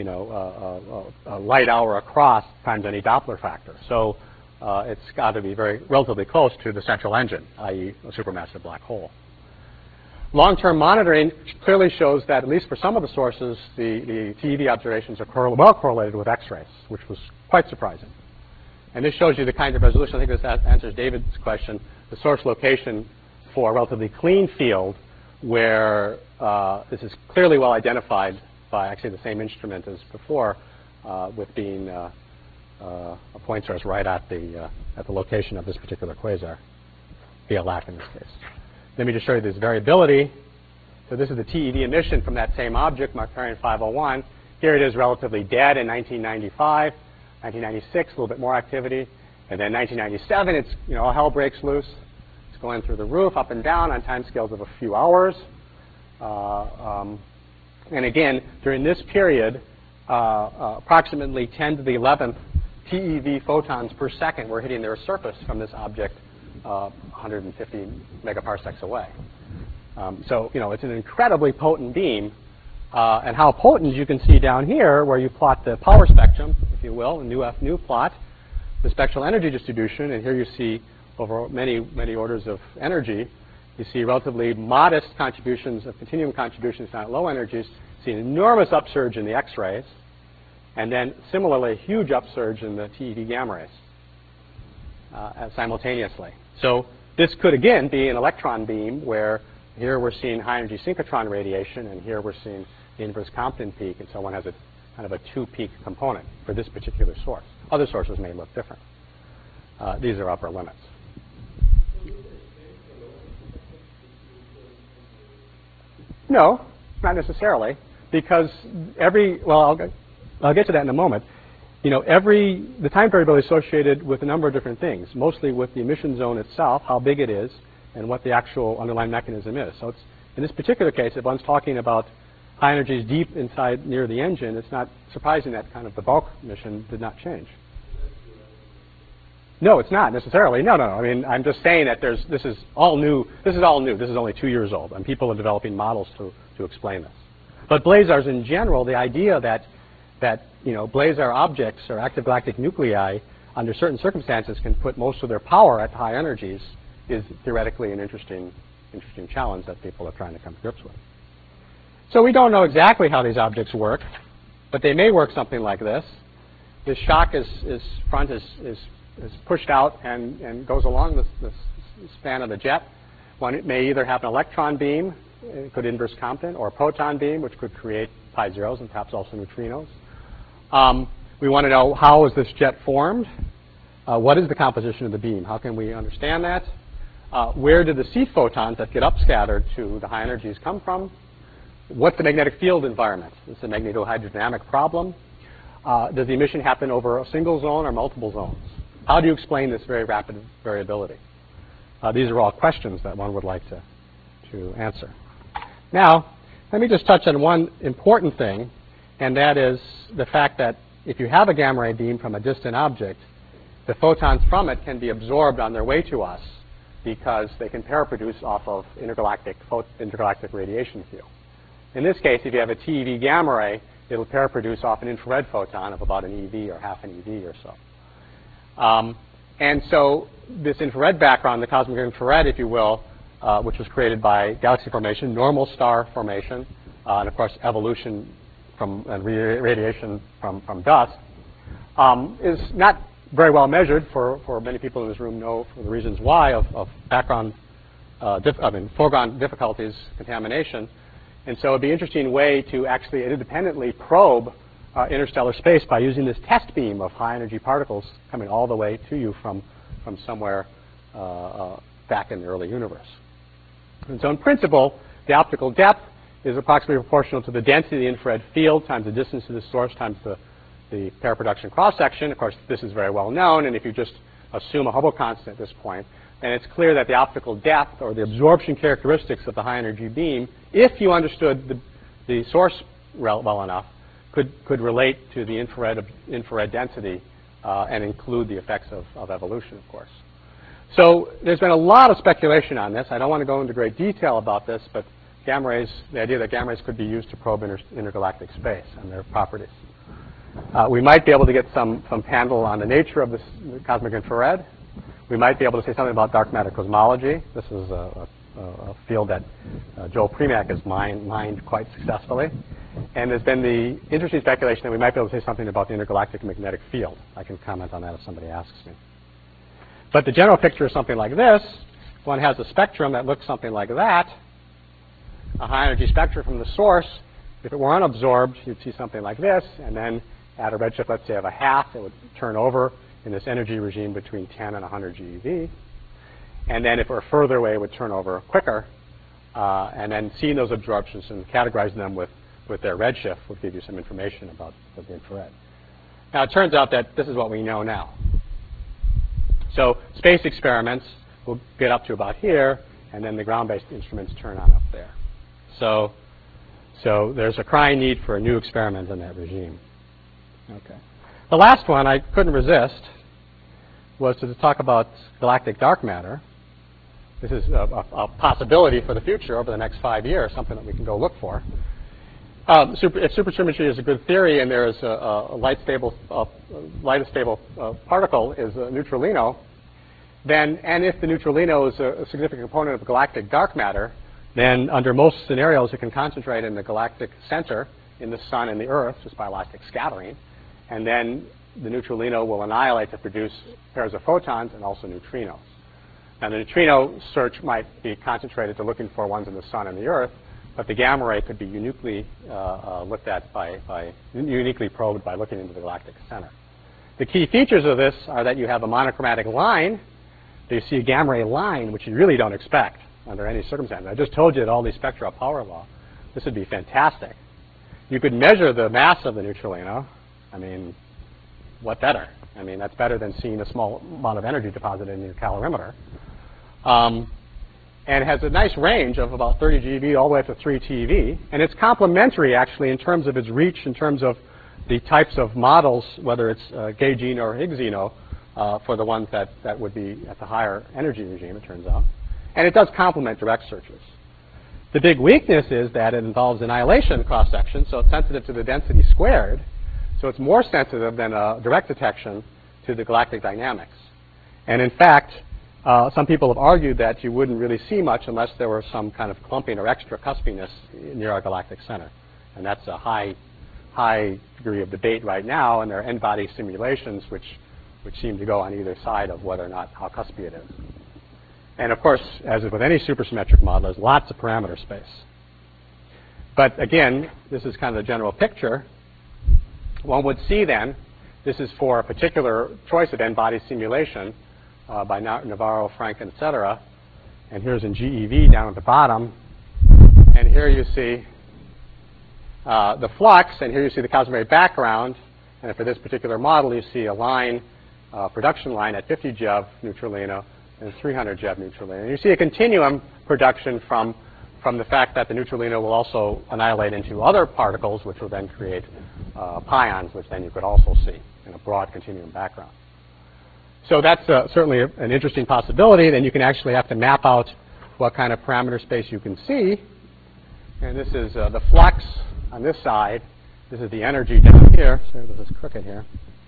a light hour across times any Doppler factor. So it's got to be relatively close to the central engine, i.e. a supermassive black hole. Long-term monitoring clearly shows that, at least for some of the sources, the TeV observations are well correlated with X-rays, which was quite surprising. And this shows you the kind of resolution. I think this answers David's question. The source location for a relatively clean field where this is clearly well identified by actually the same instrument as before, with being a point source right at the location of this particular quasar, BLAC in this case. Let me just show you this variability. So this is the TeV emission from that same object, Markarian 501. Here it is relatively dead in 1995. 1996, a little bit more activity. And then 1997, it's, all hell breaks loose. It's going through the roof, up and down on timescales of a few hours. And again, during this period, approximately 10 to the 11th TeV photons per second were hitting their surface from this object 150 megaparsecs away. So, it's an incredibly potent beam. And how potent you can see down here, where you plot the power spectrum, if you will, a new F nu plot, the spectral energy distribution, and here you see over many, many orders of energy, you see relatively modest contributions of continuum contributions down at low energies. You see an enormous upsurge in the X-rays, and then similarly a huge upsurge in the TeV gamma rays simultaneously. So this could again be an electron beam where here we're seeing high energy synchrotron radiation, and here we're seeing the inverse Compton peak, and so one has a kind of a two-peak component for this particular source. Other sources may look different. These are upper limits. No, not necessarily, because I'll get to that in a moment. The time variability is associated with a number of different things, mostly with the emission zone itself, how big it is, and what the actual underlying mechanism is. So in this particular case, if one's talking about high energies deep inside near the engine, it's not surprising that kind of the bulk emission did not change. No, it's not necessarily. No. I mean, I'm just saying that this is all new. This is only 2 years old, and people are developing models to explain this. But blazars in general, the idea that blazar objects or active galactic nuclei under certain circumstances can put most of their power at high energies is theoretically an interesting challenge that people are trying to come to grips with. So we don't know exactly how these objects work, but they may work something like this. This shock front is pushed out and goes along the span of the jet. One may either have an electron beam, it could inverse Compton, or a proton beam, which could create pi zeros and perhaps also neutrinos. We want to know, how is this jet formed? What is the composition of the beam? How can we understand that? Where did the seed photons that get upscattered to the high energies come from? What's the magnetic field environment? Is it a magnetohydrodynamic problem? Does the emission happen over a single zone or multiple zones? How do you explain this very rapid variability? These are all questions that one would like to answer. Now, let me just touch on one important thing, and that is the fact that if you have a gamma ray beam from a distant object, the photons from it can be absorbed on their way to us because they can paraproduce off of intergalactic radiation field. In this case, if you have a TeV gamma ray, it'll paraproduce off an infrared photon of about an eV or half an eV or so. And so this infrared background, the cosmic infrared, if you will, which was created by galaxy formation, normal star formation, and of course evolution and radiation from dust, is not very well measured for many people in this room know for the reasons why of background, foreground difficulties, contamination. And so it would be an interesting way to actually independently probe interstellar space by using this test beam of high energy particles coming all the way to you from somewhere back in the early universe. And so in principle, the optical depth is approximately proportional to the density of the infrared field times the distance to the source times the paraproduction cross-section. Of course, this is very well known, and if you just assume a Hubble constant at this point, then it's clear that the optical depth or the absorption characteristics of the high energy beam, if you understood the source well enough, could relate to the infrared density and include the effects of evolution, of course. So there's been a lot of speculation on this. I don't want to go into great detail about this, but gamma rays, the idea that gamma rays could be used to probe intergalactic space and their properties. We might be able to get some handle on the nature of this cosmic infrared. We might be able to say something about dark matter cosmology. This is a field that Joel Premack has mined quite successfully. And there's been the interesting speculation that we might be able to say something about the intergalactic magnetic field. I can comment on that if somebody asks me. But the general picture is something like this. One has a spectrum that looks something like that, a high energy spectrum from the source. If it were unabsorbed, you'd see something like this, and then at a redshift, let's say, of a half, it would turn over in this energy regime between 10 and 100 GeV. And then if it were further away, it would turn over quicker. And then seeing those absorptions and categorizing them with their redshift would give you some information about the infrared. Now, it turns out that this is what we know now. So space experiments will get up to about here, and then the ground-based instruments turn on up there. So So there's a crying need for a new experiment in that regime. Okay. The last one I couldn't resist was to talk about galactic dark matter. This is a possibility for the future over the next 5 years, something that we can go look for. If supersymmetry is a good theory and there is a light-stable particle is a neutralino, then, and if the neutralino is a significant component of galactic dark matter, then under most scenarios it can concentrate in the galactic center in the sun and the Earth just by elastic scattering, and then the neutralino will annihilate to produce pairs of photons and also neutrinos. Now the neutrino search might be concentrated to looking for ones in the sun and the Earth, but the gamma ray could be uniquely looked at uniquely probed by looking into the galactic center. The key features of this are that you have a monochromatic line. You see a gamma ray line, which you really don't expect under any circumstance. I just told you that all these spectra are power law. This would be fantastic. You could measure the mass of the neutralino. I mean, what better? I mean, that's better than seeing a small amount of energy deposited in your calorimeter. And it has a nice range of about 30 GeV all the way up to 3 TeV. And it's complementary, actually, in terms of its reach, in terms of the types of models, whether it's gay GENO or Higgs GENO, for the ones that would be at the higher energy regime, it turns out. And it does complement direct searches. The big weakness is that it involves annihilation cross-section, so it's sensitive to the density squared. So it's more sensitive than direct detection to the galactic dynamics. And in fact, some people have argued that you wouldn't really see much unless there were some kind of clumping or extra cuspiness near our galactic center. And that's a high degree of debate right now, and there are n-body simulations which seem to go on either side of whether or not how cuspy it is. And of course, as with any supersymmetric model, there's lots of parameter space. But again, this is kind of the general picture. One would see then, this is for a particular choice of n-body simulation by Navarro, Frank, et cetera. And here's in GeV down at the bottom. And here you see the flux, and here you see the cosmic background. And for this particular model, you see a line, production line at 50 GeV neutralino and 300 GeV neutralino. And you see a continuum production from the fact that the neutralino will also annihilate into other particles, which will then create pions, which then you could also see in a broad continuum background. So that's certainly an interesting possibility. Then you can actually have to map out what kind of parameter space you can see. And this is the flux on this side. This is the energy down here. So this is crooked here.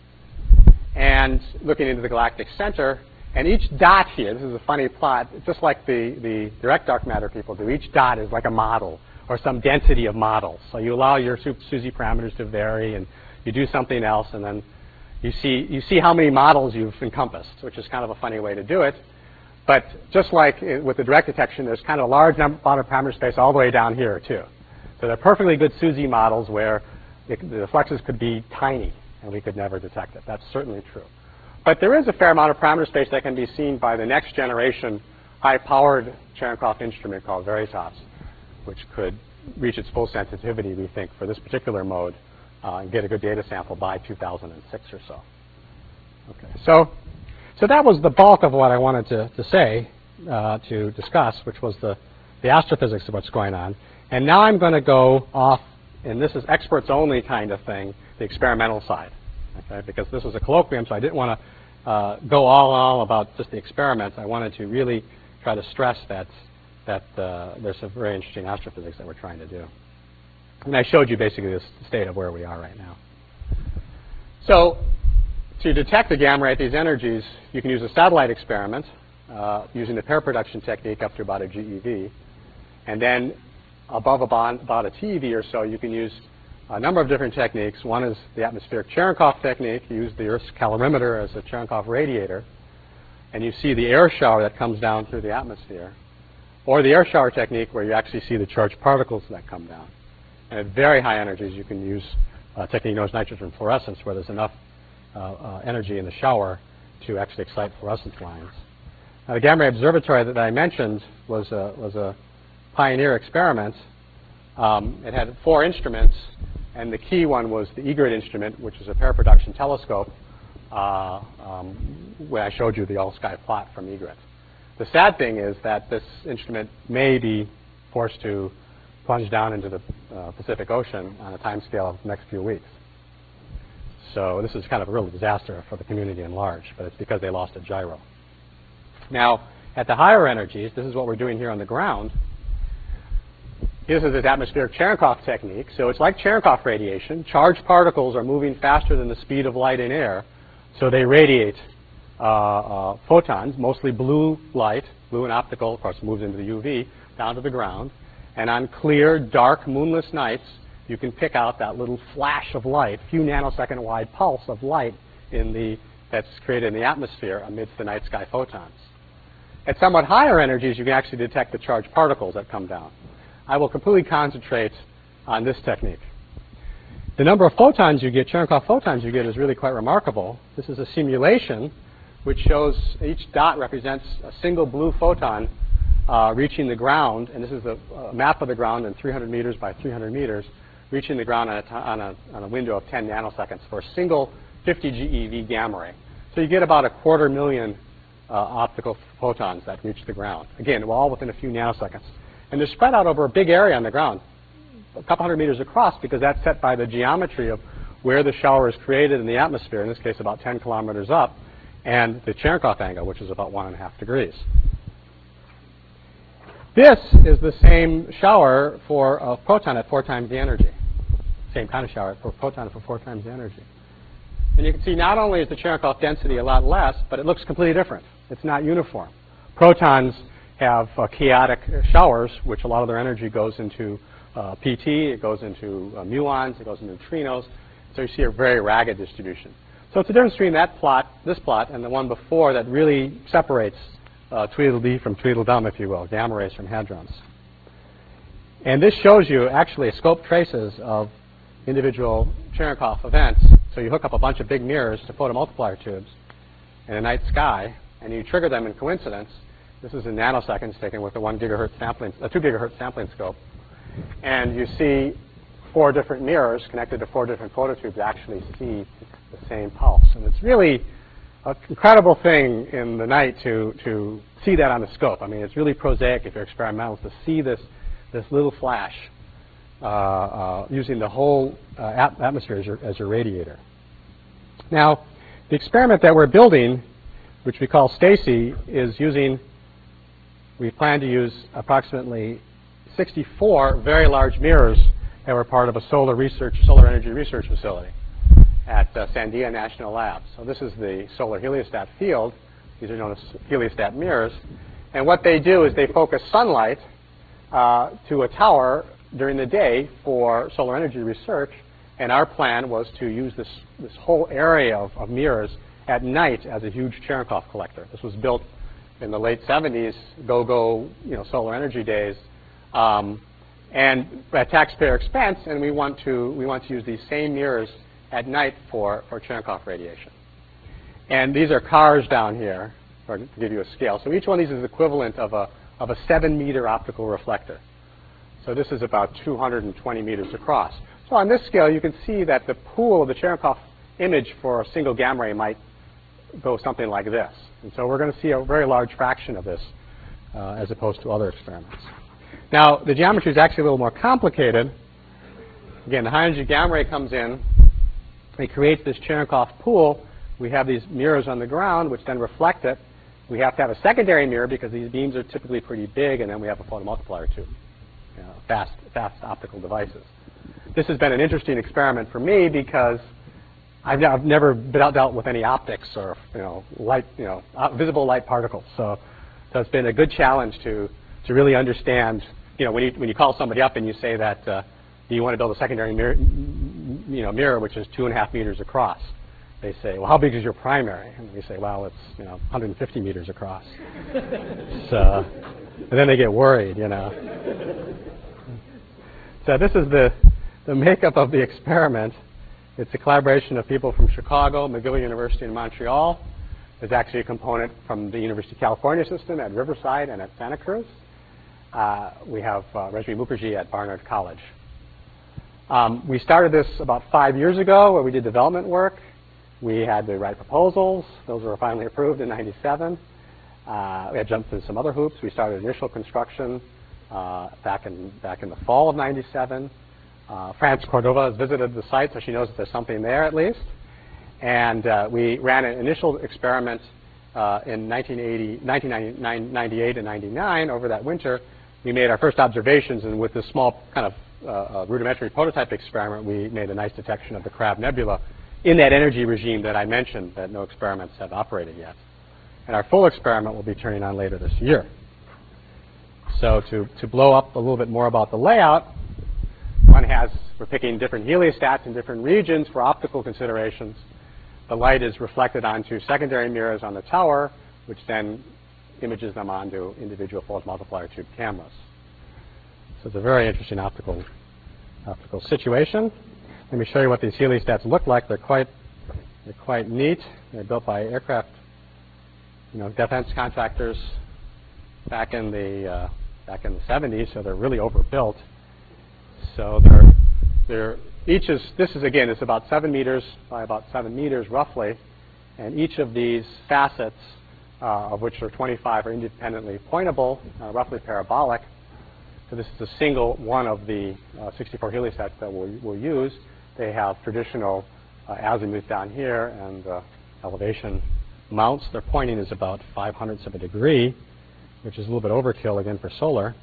And looking into the galactic center. And each dot here, this is a funny plot, just like the direct dark matter people do. Each dot is like a model or some density of models. So you allow your SUSY parameters to vary, and you do something else, and then you see how many models you've encompassed, which is kind of a funny way to do it. But just like with the direct detection, there's kind of a large amount of parameter space all the way down here, too. So they're perfectly good SUSY models where the fluxes could be tiny, and we could never detect it. That's certainly true. But there is a fair amount of parameter space that can be seen by the next generation high-powered Cherenkov instrument called Veritas, which could reach its full sensitivity, we think, for this particular mode and get a good data sample by 2006 or so. Okay, so that was the bulk of what I wanted to say, to discuss, which was the astrophysics of what's going on. And now I'm going to go off, and this is experts only kind of thing, the experimental side. Okay, because this was a colloquium, so I didn't want to go all about just the experiments. I wanted to really try to stress that there's some very interesting astrophysics that we're trying to do. And I showed you basically the state of where we are right now. So to detect the gamma ray at these energies, you can use a satellite experiment using the pair production technique up to about a GeV. And then above about a TeV or so, you can use a number of different techniques. One is the atmospheric Cherenkov technique. You use the Earth's calorimeter as a Cherenkov radiator, and you see the air shower that comes down through the atmosphere. Or the air shower technique, where you actually see the charged particles that come down. And at very high energies, you can use a technique known as nitrogen fluorescence, where there's enough energy in the shower to actually excite fluorescence lines. Now, the Gamma Ray Observatory that I mentioned was a pioneer experiment. It had 4 instruments. And the key one was the eGrid instrument, which is a pair production telescope, where I showed you the all-sky plot from eGrid. The sad thing is that this instrument may be forced to plunge down into the Pacific Ocean on a time scale of the next few weeks. So this is kind of a real disaster for the community in large, but it's because they lost a gyro. Now, at the higher energies, this is what we're doing here on the ground. This is this atmospheric Cherenkov technique. So it's like Cherenkov radiation. Charged particles are moving faster than the speed of light in air, so they radiate photons, mostly blue light, blue and optical, of course, moves into the UV, down to the ground. And on clear, dark, moonless nights, you can pick out that little flash of light, few nanosecond wide pulse of light that's created in the atmosphere amidst the night sky photons. At somewhat higher energies, you can actually detect the charged particles that come down. I will completely concentrate on this technique. The number of photons you get, Cherenkov photons you get, is really quite remarkable. This is a simulation which shows each dot represents a single blue photon reaching the ground, and this is a map of the ground in 300 meters by 300 meters, reaching the ground on a window of 10 nanoseconds for a single 50 GeV gamma ray. So you get about 250,000 optical photons that reach the ground. Again, all within a few nanoseconds. And they're spread out over a big area on the ground, a couple hundred meters across, because that's set by the geometry of where the shower is created in the atmosphere, in this case about 10 kilometers up, and the Cherenkov angle, which is about 1.5 degrees. This is the same shower for a proton at 4 times the energy. Same kind of shower for a proton for 4 times the energy. And you can see not only is the Cherenkov density a lot less, but it looks completely different. It's not uniform. Protons have chaotic showers, which a lot of their energy goes into PT, it goes into muons, it goes into neutrinos. So you see a very ragged distribution. So it's the difference between that plot, this plot, and the one before that really separates Tweedledee from Tweedledum, if you will, gamma rays from hadrons. And this shows you actually scope traces of individual Cherenkov events. So you hook up a bunch of big mirrors to photomultiplier tubes in a night sky, and you trigger them in coincidence. This is in nanoseconds taken with a 2 gigahertz sampling scope. And you see 4 different mirrors connected to 4 different phototubes actually see the same pulse. And it's really an incredible thing in the night to see that on the scope. I mean, it's really prosaic if you're experimental to see this little flash using the whole atmosphere as your radiator. Now, the experiment that we're building, which we call STACY, is we plan to use approximately 64 very large mirrors that were part of a solar energy research facility at Sandia National Labs. So this is the solar heliostat field. These are known as heliostat mirrors. And what they do is they focus sunlight to a tower during the day for solar energy research. And our plan was to use this whole area of mirrors at night as a huge Cherenkov collector. This was built in the late 70s, solar energy days, and at taxpayer expense. And we want to use these same mirrors at night for Cherenkov radiation. And these are cars down here, to give you a scale. So each one of these is equivalent of a 7-meter optical reflector. So this is about 220 meters across. So on this scale, you can see that the pool of the Cherenkov image for a single gamma ray might go something like this. And so we're going to see a very large fraction of this as opposed to other experiments. Now, the geometry is actually a little more complicated. Again, the high energy gamma ray comes in. It creates this Cherenkov pool. We have these mirrors on the ground, which then reflect it. We have to have a secondary mirror because these beams are typically pretty big, and then we have a photomultiplier tube, fast optical devices. This has been an interesting experiment for me because I've never dealt with any optics or visible light particles. So it's been a good challenge to really understand. When you call somebody up and you say that do you want to build a secondary mirror which is 2.5 meters across, they say, well, how big is your primary? And we say, well, it's 150 meters across. So, and then they get worried, So this is the makeup of the experiment. It's a collaboration of people from Chicago, McGill University, and Montreal. There's actually a component from the University of California system at Riverside and at Santa Cruz. We have Rajvi Mukherjee at Barnard College. We started this about 5 years ago where we did development work. We had to write proposals. Those were finally approved in '97. We had jumped through some other hoops. We started initial construction back in the fall of '97. France Cordova has visited the site, so she knows that there's something there at least. And we ran an initial experiment in 1998 and 99. Over that winter, we made our first observations, and with this small kind of rudimentary prototype experiment, we made a nice detection of the Crab Nebula in that energy regime that I mentioned that no experiments have operated yet. And our full experiment will be turning on later this year. So to blow up a little bit more about the layout, we're picking different heliostats in different regions for optical considerations. The light is reflected onto secondary mirrors on the tower, which then images them onto individual Phillips multiplier tube cameras. So it's a very interesting optical situation. Let me show you what these heliostats look like. They're quite neat. They're built by aircraft, defense contractors back in the 70s. So they're really overbuilt. So it's about 7 meters by about 7 meters roughly, and each of these facets, of which are 25, are independently pointable, roughly parabolic. So this is a single one of the 64 heliostats that we'll use. They have traditional azimuth down here and elevation mounts. Their pointing is about 0.05 of a degree, which is a little bit overkill again for solar.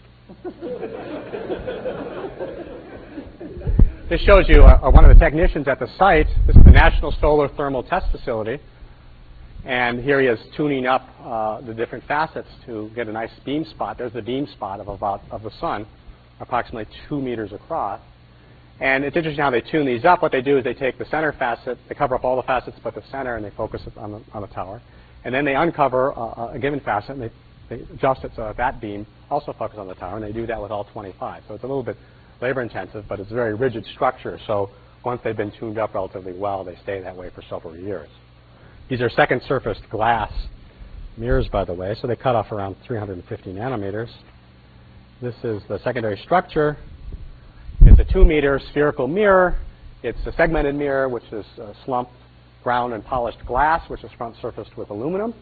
This shows you one of the technicians at the site. This is the National Solar Thermal Test Facility. And here he is tuning up the different facets to get a nice beam spot. There's the beam spot of the sun, approximately 2 meters across. And it's interesting how they tune these up. What they do is they take the center facet, they cover up all the facets but the center, and they focus it on the tower. And then they uncover a given facet, and they adjust it so that beam also focuses on the tower, and they do that with all 25. So it's a little bit labor intensive, but it's a very rigid structure. So once they've been tuned up relatively well, they stay that way for several years. These are second surfaced glass mirrors, by the way, so they cut off around 350 nanometers. This is the secondary structure. It's a 2-meter spherical mirror. It's a segmented mirror, which is slumped ground and polished glass, which is front surfaced with aluminum.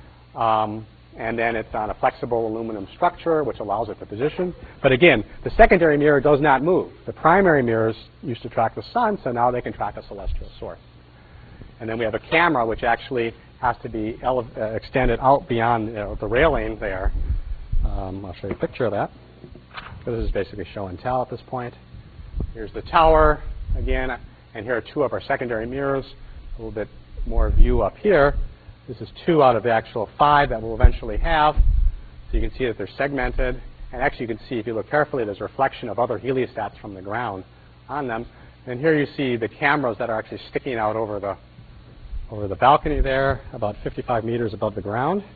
And then it's on a flexible aluminum structure, which allows it to position. But again, the secondary mirror does not move. The primary mirrors used to track the sun, so now they can track a celestial source. And then we have a camera, which actually has to be extended out beyond the railing there. I'll show you a picture of that. So this is basically show and tell at this point. Here's the tower again, and here are 2 of our secondary mirrors. A little bit more view up here. This is 2 out of the actual 5 that we'll eventually have. So you can see that they're segmented. And actually, you can see, if you look carefully, there's a reflection of other heliostats from the ground on them. And here you see the cameras that are actually sticking out over the balcony there, about 55 meters above the ground.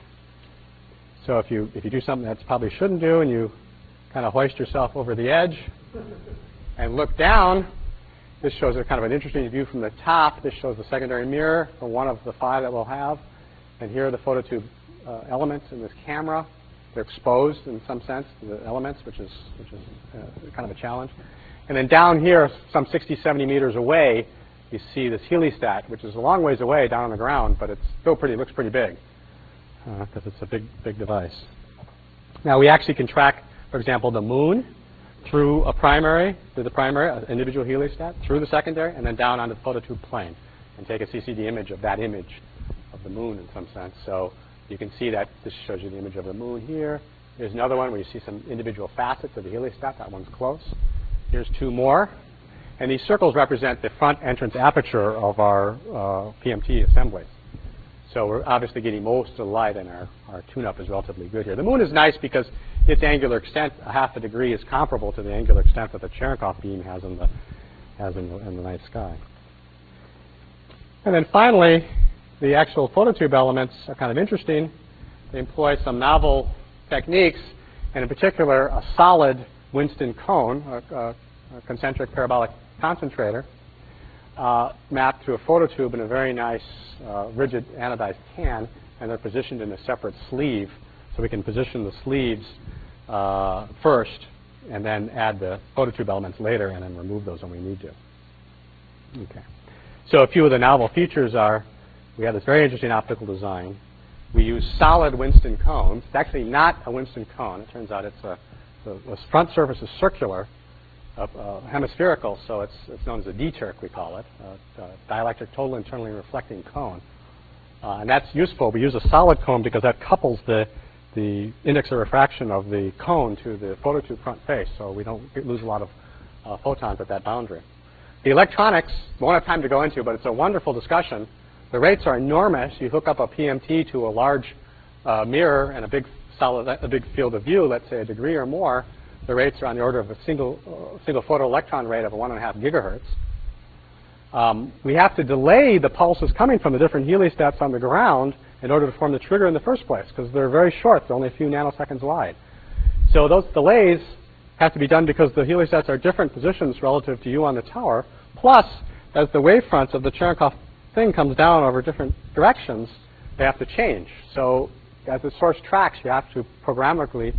So if you do something that you probably shouldn't do, and you kind of hoist yourself over the edge and look down, this shows a kind of an interesting view from the top. This shows the secondary mirror for one of the 5 that we'll have. And here are the phototube elements in this camera. They're exposed in some sense to the elements, which is kind of a challenge. And then down here, some 60, 70 meters away, you see this heliostat, which is a long ways away down on the ground, but it's still looks pretty big because it's a big device. Now we actually can track, for example, the moon through the primary, an individual heliostat, through the secondary, and then down onto the phototube plane, and take a CCD image of that image of the moon in some sense. So you can see that this shows you the image of the moon here. Here's another one where you see some individual facets of the heliostat. That one's close. Here's 2 more. And these circles represent the front entrance aperture of our PMT assemblies. So we're obviously getting most of the light, and our tune-up is relatively good here. The moon is nice because its angular extent, 0.5 degree, is comparable to the angular extent that the Cherenkov beam has in the night sky. And then finally, the actual phototube elements are kind of interesting. They employ some novel techniques, and in particular, a solid Winston cone, a concentric parabolic concentrator, mapped to a phototube in a very nice rigid anodized can, and they're positioned in a separate sleeve. So we can position the sleeves first and then add the phototube elements later and then remove those when we need to. Okay. So a few of the novel features are we have this very interesting optical design. we use solid Winston cones. It's actually not a Winston cone. It turns out the front surface is circular, hemispherical, so it's known as a D-Turk, we call it, dielectric total internally reflecting cone. And that's useful. We use a solid cone because that couples the index of refraction of the cone to the phototube front face, so we don't lose a lot of photons at that boundary. The electronics, we won't have time to go into, but it's a wonderful discussion. The rates are enormous. You hook up a PMT to a large mirror and a big field of view, let's say a degree or more. The rates are on the order of a single photoelectron rate of 1.5 gigahertz. We have to delay the pulses coming from the different heliostats on the ground in order to form the trigger in the first place, because they're very short. They're only a few nanoseconds wide. So those delays have to be done because the heliostats are different positions relative to you on the tower. Plus, as the wavefronts of the Cherenkov thing comes down over different directions, they have to change. So as the source tracks, you have to programmably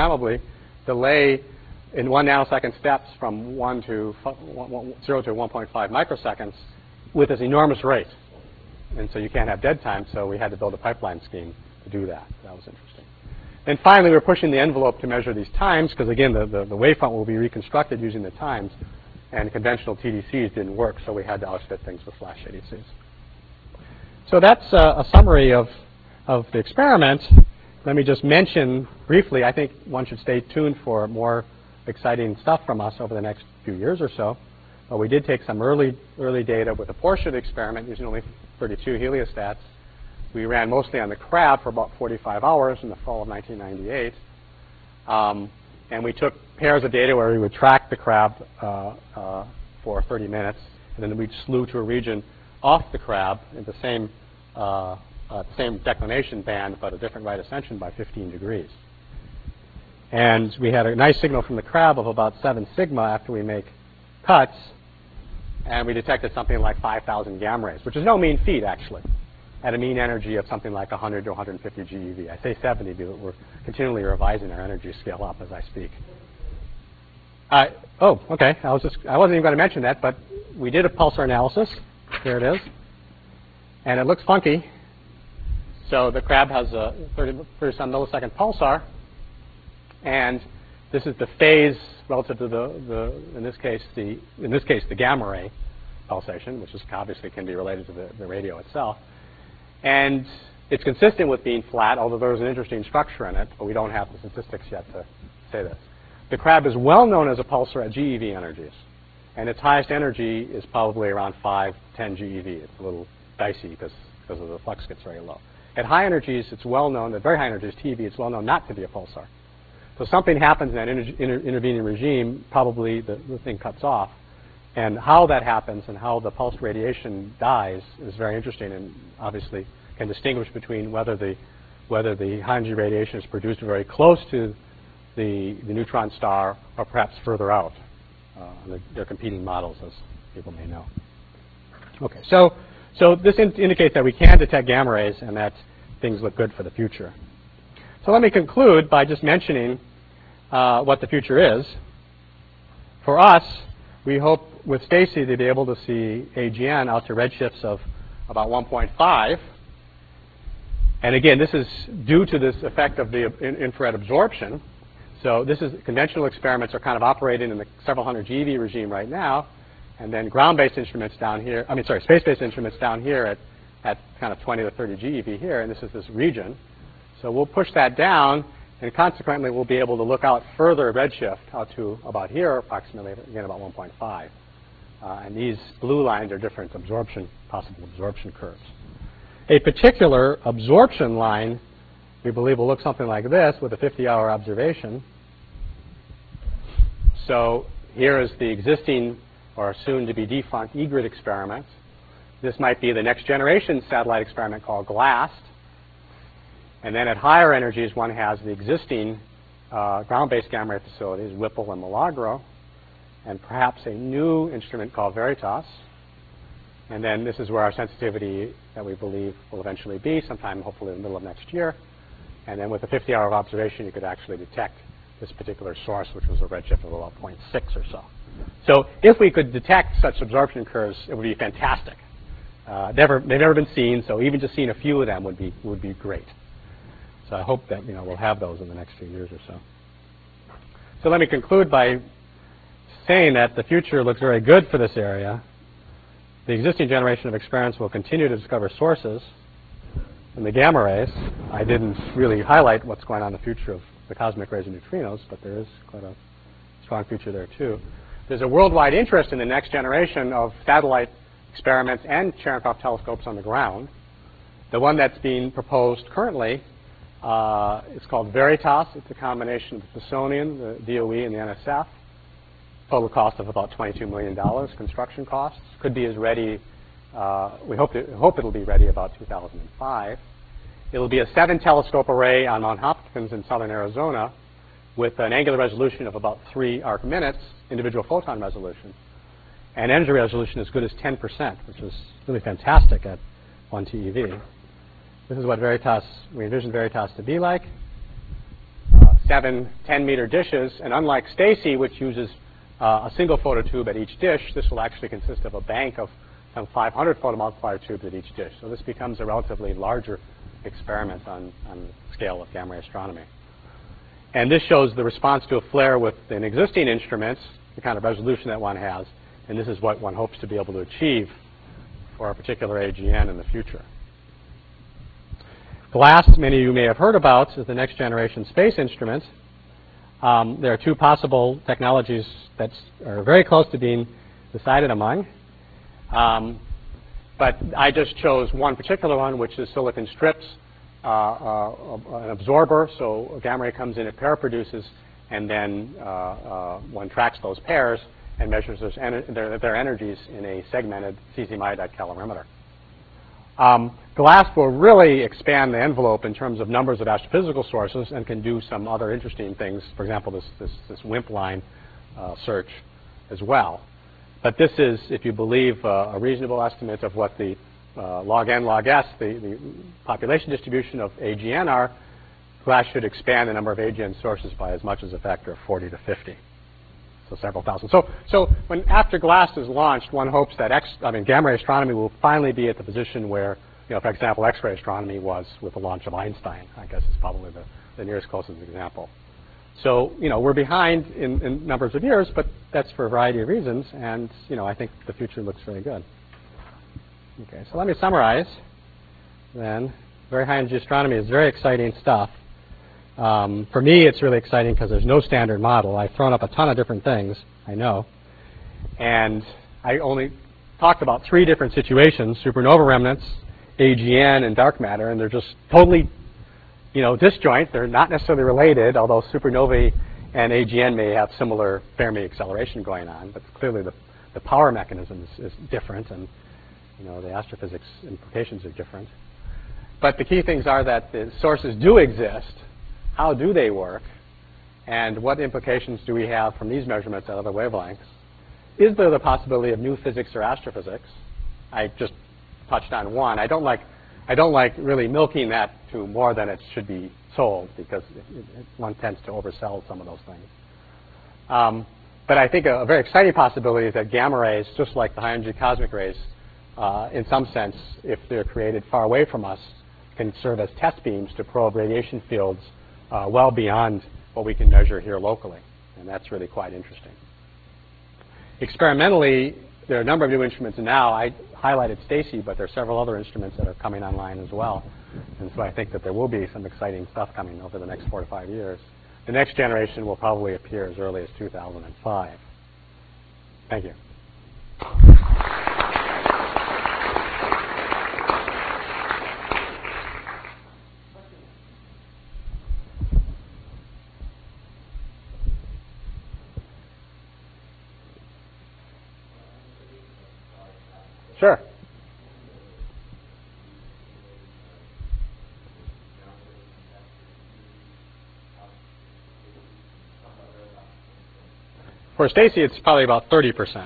delay in 1 nanosecond steps from 0 to 1.5 microseconds with this enormous rate. And so you can't have dead time, so we had to build a pipeline scheme to do that. That was interesting. And finally, we're pushing the envelope to measure these times, because again, the wavefront will be reconstructed using the times, and conventional TDCs didn't work, so we had to outfit things with flash ADCs. So that's a summary of the experiment. Let me just mention briefly, I think one should stay tuned for more exciting stuff from us over the next few years or so. But we did take some early data with a portion of the experiment using only 32 heliostats. We ran mostly on the Crab for about 45 hours in the fall of 1998. And we took pairs of data where we would track the Crab for 30 minutes, and then we'd slew to a region off the Crab in the same declination band, but a different right ascension by 15 degrees. And we had a nice signal from the Crab of about 7 sigma after we make cuts, and we detected something like 5,000 gamma rays, which is no mean feat, actually, at a mean energy of something like 100 to 150 GeV. I say 70 because we're continually revising our energy scale up as I speak. Oh, okay. I wasn't even going to mention that, but we did a pulsar analysis. Here it is. And it looks funky. So the Crab has a 30-some millisecond pulsar. And this is the phase relative to in this case the gamma ray pulsation, which is obviously can be related to the radio itself. And it's consistent with being flat, although there's an interesting structure in it, but we don't have the statistics yet to say this. The Crab is well known as a pulsar at GeV energies, and its highest energy is probably around 5, 10 GeV. It's a little dicey because of the flux gets very low. At high energies, it's well known, at very high energies, TeV, it's well known not to be a pulsar. So something happens in that intervening regime, probably the thing cuts off. And how that happens and how the pulsed radiation dies is very interesting, and obviously can distinguish between whether the high energy radiation is produced very close to the neutron star or perhaps further out. They're competing models, as people may know. Okay, so this indicates that we can detect gamma rays and that things look good for the future. So let me conclude by just mentioning what the future is. For us, we hope with Stacy to be able to see AGN out to redshifts of about 1.5. And again, this is due to this effect of the infrared absorption. So this is conventional experiments are kind of operating in the several hundred GeV regime right now. And then ground-based instruments down here, space-based instruments down here at kind of 20 to 30 GeV here. And this is this region. So we'll push that down, and consequently, we'll be able to look out further redshift out to about here, approximately, again, about 1.5. And these blue lines are different possible absorption curves. A particular absorption line, we believe, will look something like this with a 50-hour observation. So here is the existing or soon-to-be defunct eGrid experiment. This might be the next generation satellite experiment called GLAST. And then at higher energies, one has the existing ground-based gamma ray facilities, Whipple and Milagro, and perhaps a new instrument called Veritas. And then this is where our sensitivity that we believe will eventually be, sometime hopefully in the middle of next year. And then with a 50-hour of observation, you could actually detect this particular source, which was a redshift of about 0.6 or so. So if we could detect such absorption curves, it would be fantastic. They've never been seen, so even just seeing a few of them would be great. I hope that we'll have those in the next few years or so. So let me conclude by saying that the future looks very good for this area. The existing generation of experiments will continue to discover sources in the gamma rays. I didn't really highlight what's going on in the future of the cosmic rays and neutrinos, but there is quite a strong future there too. There's a worldwide interest in the next generation of satellite experiments and Cherenkov telescopes on the ground. The one that's being proposed currently is called Veritas. It's a combination of the Smithsonian, the DOE, and the NSF. Total cost of about $22 million, construction costs. Could be as ready, we hope it'll be ready about 2005. It'll be a 7-telescope array on Mount Hopkins in southern Arizona with an angular resolution of about 3 arc minutes, individual photon resolution, and energy resolution as good as 10%, which is really fantastic at 1 TeV. This is what we envision Veritas to be like. 7 10-meter dishes, and unlike Stacy, which uses a single phototube at each dish, this will actually consist of a bank of some 500 photomultiplier tubes at each dish. So this becomes a relatively larger experiment on the scale of gamma ray astronomy. And this shows the response to a flare with an existing instruments, the kind of resolution that one has, and this is what one hopes to be able to achieve for a particular AGN in the future. GLAST, many of you may have heard about, is the next generation space instrument. There are 2 possible technologies that are very close to being decided among. But I just chose one particular one, which is silicon strips, an absorber. So a gamma ray comes in, it pair produces, and then one tracks those pairs and measures their energies in a segmented cesium iodide calorimeter. GLAST will really expand the envelope in terms of numbers of astrophysical sources and can do some other interesting things. For example, this WIMP line search as well. But this is, if you believe a reasonable estimate of what the log n log s, the population distribution of AGN are, GLAST should expand the number of AGN sources by as much as a factor of 40 to 50. So several thousand. So when after GLAST is launched, one hopes that gamma ray astronomy will finally be at the position where, for example, X-ray astronomy was with the launch of Einstein. I guess is probably the nearest closest example. So we're behind in numbers of years, but that's for a variety of reasons, and I think the future looks very good. Okay, so let me summarize. Then, very high energy astronomy is very exciting stuff. For me, it's really exciting because there's no standard model. I've thrown up a ton of different things, I know. And I only talked about 3 different situations: supernova remnants, AGN, and dark matter. And they're just totally, disjoint. They're not necessarily related, although supernovae and AGN may have similar Fermi acceleration going on. But clearly the power mechanism is different, and the astrophysics implications are different. But the key things are that the sources do exist. How do they work? And what implications do we have from these measurements at other wavelengths? Is there the possibility of new physics or astrophysics? I just touched on one. I don't like really milking that to more than it should be sold, because one tends to oversell some of those things. But I think a very exciting possibility is that gamma rays, just like the high energy cosmic rays, in some sense, if they're created far away from us, can serve as test beams to probe radiation fields well beyond what we can measure here locally. And that's really quite interesting. Experimentally, there are a number of new instruments now. I highlighted Stacy, but there are several other instruments that are coming online as well. And so I think that there will be some exciting stuff coming over the next 4 to 5 years. The next generation will probably appear as early as 2005. Thank you. Sure. For Stacy, it's probably about 30%.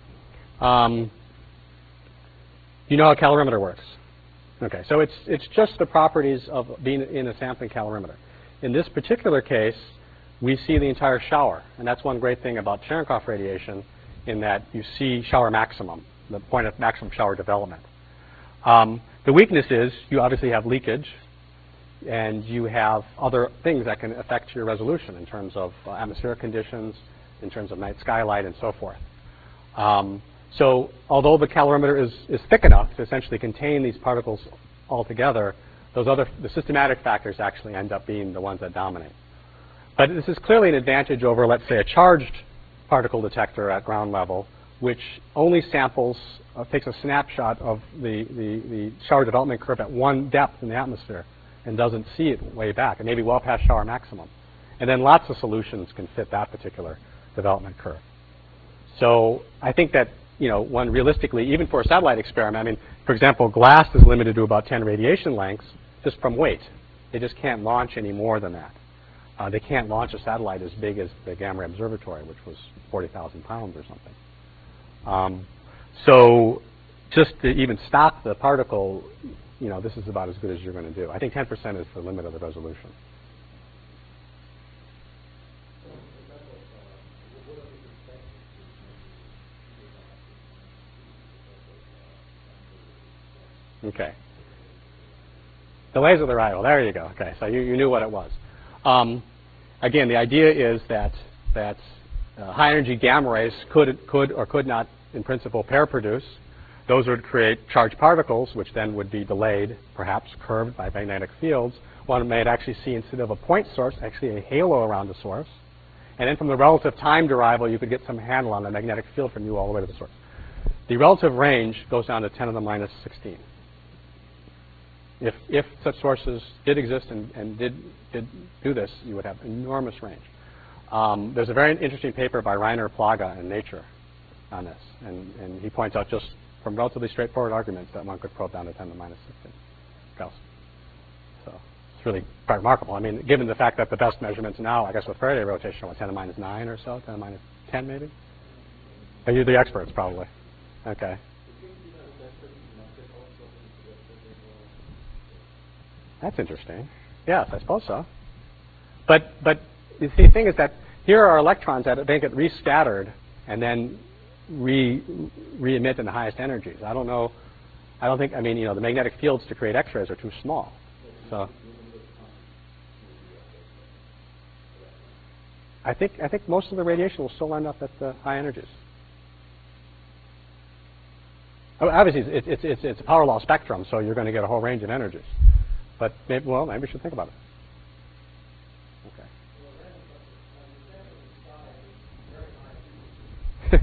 You know how a calorimeter works? Okay, so it's just the properties of being in a sampling calorimeter. In this particular case, we see the entire shower, and that's one great thing about Cherenkov radiation, in that you see shower maximum, the point of maximum shower development. The weakness is you obviously have leakage, and you have other things that can affect your resolution in terms of atmospheric conditions, in terms of night skylight, and so forth. So although the calorimeter is thick enough to essentially contain these particles altogether, the systematic factors actually end up being the ones that dominate. But this is clearly an advantage over, let's say, a charged particle detector at ground level, which only samples, takes a snapshot of the shower development curve at one depth in the atmosphere and doesn't see it way back, and maybe well past shower maximum. And then lots of solutions can fit that particular development curve. So I think that, one realistically, even for a satellite experiment, I mean, for example, glass is limited to about 10 radiation lengths just from weight. They just can't launch any more than that. They can't launch a satellite as big as the Gamma Ray Observatory, which was 40,000 pounds or something. So just to even stop the particle, this is about as good as you're going to do. I think 10% is the limit of the resolution. Okay. The laser of the rival. There you go. Okay, so you knew what it was. Again, the idea is that high energy gamma rays could or could not, in principle, pair produce. Those would create charged particles, which then would be delayed, perhaps curved by magnetic fields. One may actually see, instead of a point source, actually a halo around the source. And then from the relative time derival, you could get some handle on the magnetic field from you all the way to the source. The relative range goes down to 10 to the minus 16. If such sources did exist and did do this, you would have enormous range. There's a very interesting paper by Rainer Plaga in Nature on this, and he points out just from relatively straightforward arguments that one could probe down to 10 to the minus 16 Gauss. So it's really quite remarkable. I mean, given the fact that the best measurements now, I guess with Faraday rotation, are 10 to the minus 9 or so, 10 to the minus 10 maybe? Are you the experts, probably? Okay. That's interesting. Yes, I suppose so. But the thing is that here are electrons that they get rescattered and then re-emit in the highest energies. I don't know. I don't think. I mean, the magnetic fields to create X-rays are too small. So I think most of the radiation will still end up at the high energies. Obviously, it's a power law spectrum, so you're going to get a whole range of energies. But maybe we should think about it. Okay.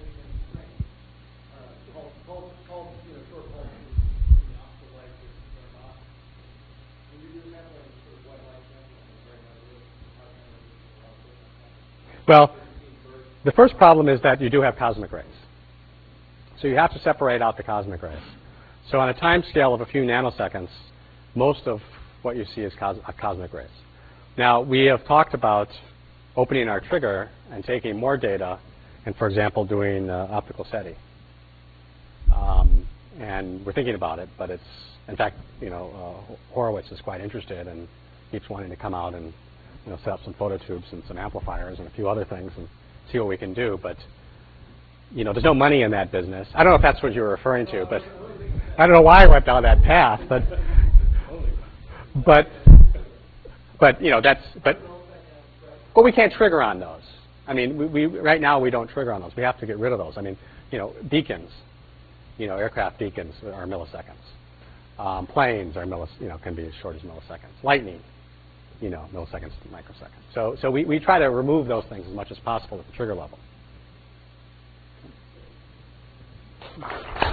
Well, the first problem is that you do have cosmic rays. So you have to separate out the cosmic rays. So on a time scale of a few nanoseconds, most of what you see is cosmic rays. Now, we have talked about opening our trigger and taking more data and, for example, doing optical SETI. And we're thinking about it, but it's, in fact, Horowitz is quite interested and keeps wanting to come out and set up some phototubes and some amplifiers and a few other things and see what we can do. But there's no money in that business. I don't know if that's what you were referring to, but I don't know why I went down that path. But we can't trigger on those. I mean, we right now we don't trigger on those. We have to get rid of those. I mean, beacons, aircraft beacons are milliseconds. Planes are can be as short as milliseconds. Lightning, milliseconds to microseconds. So we try to remove those things as much as possible at the trigger level.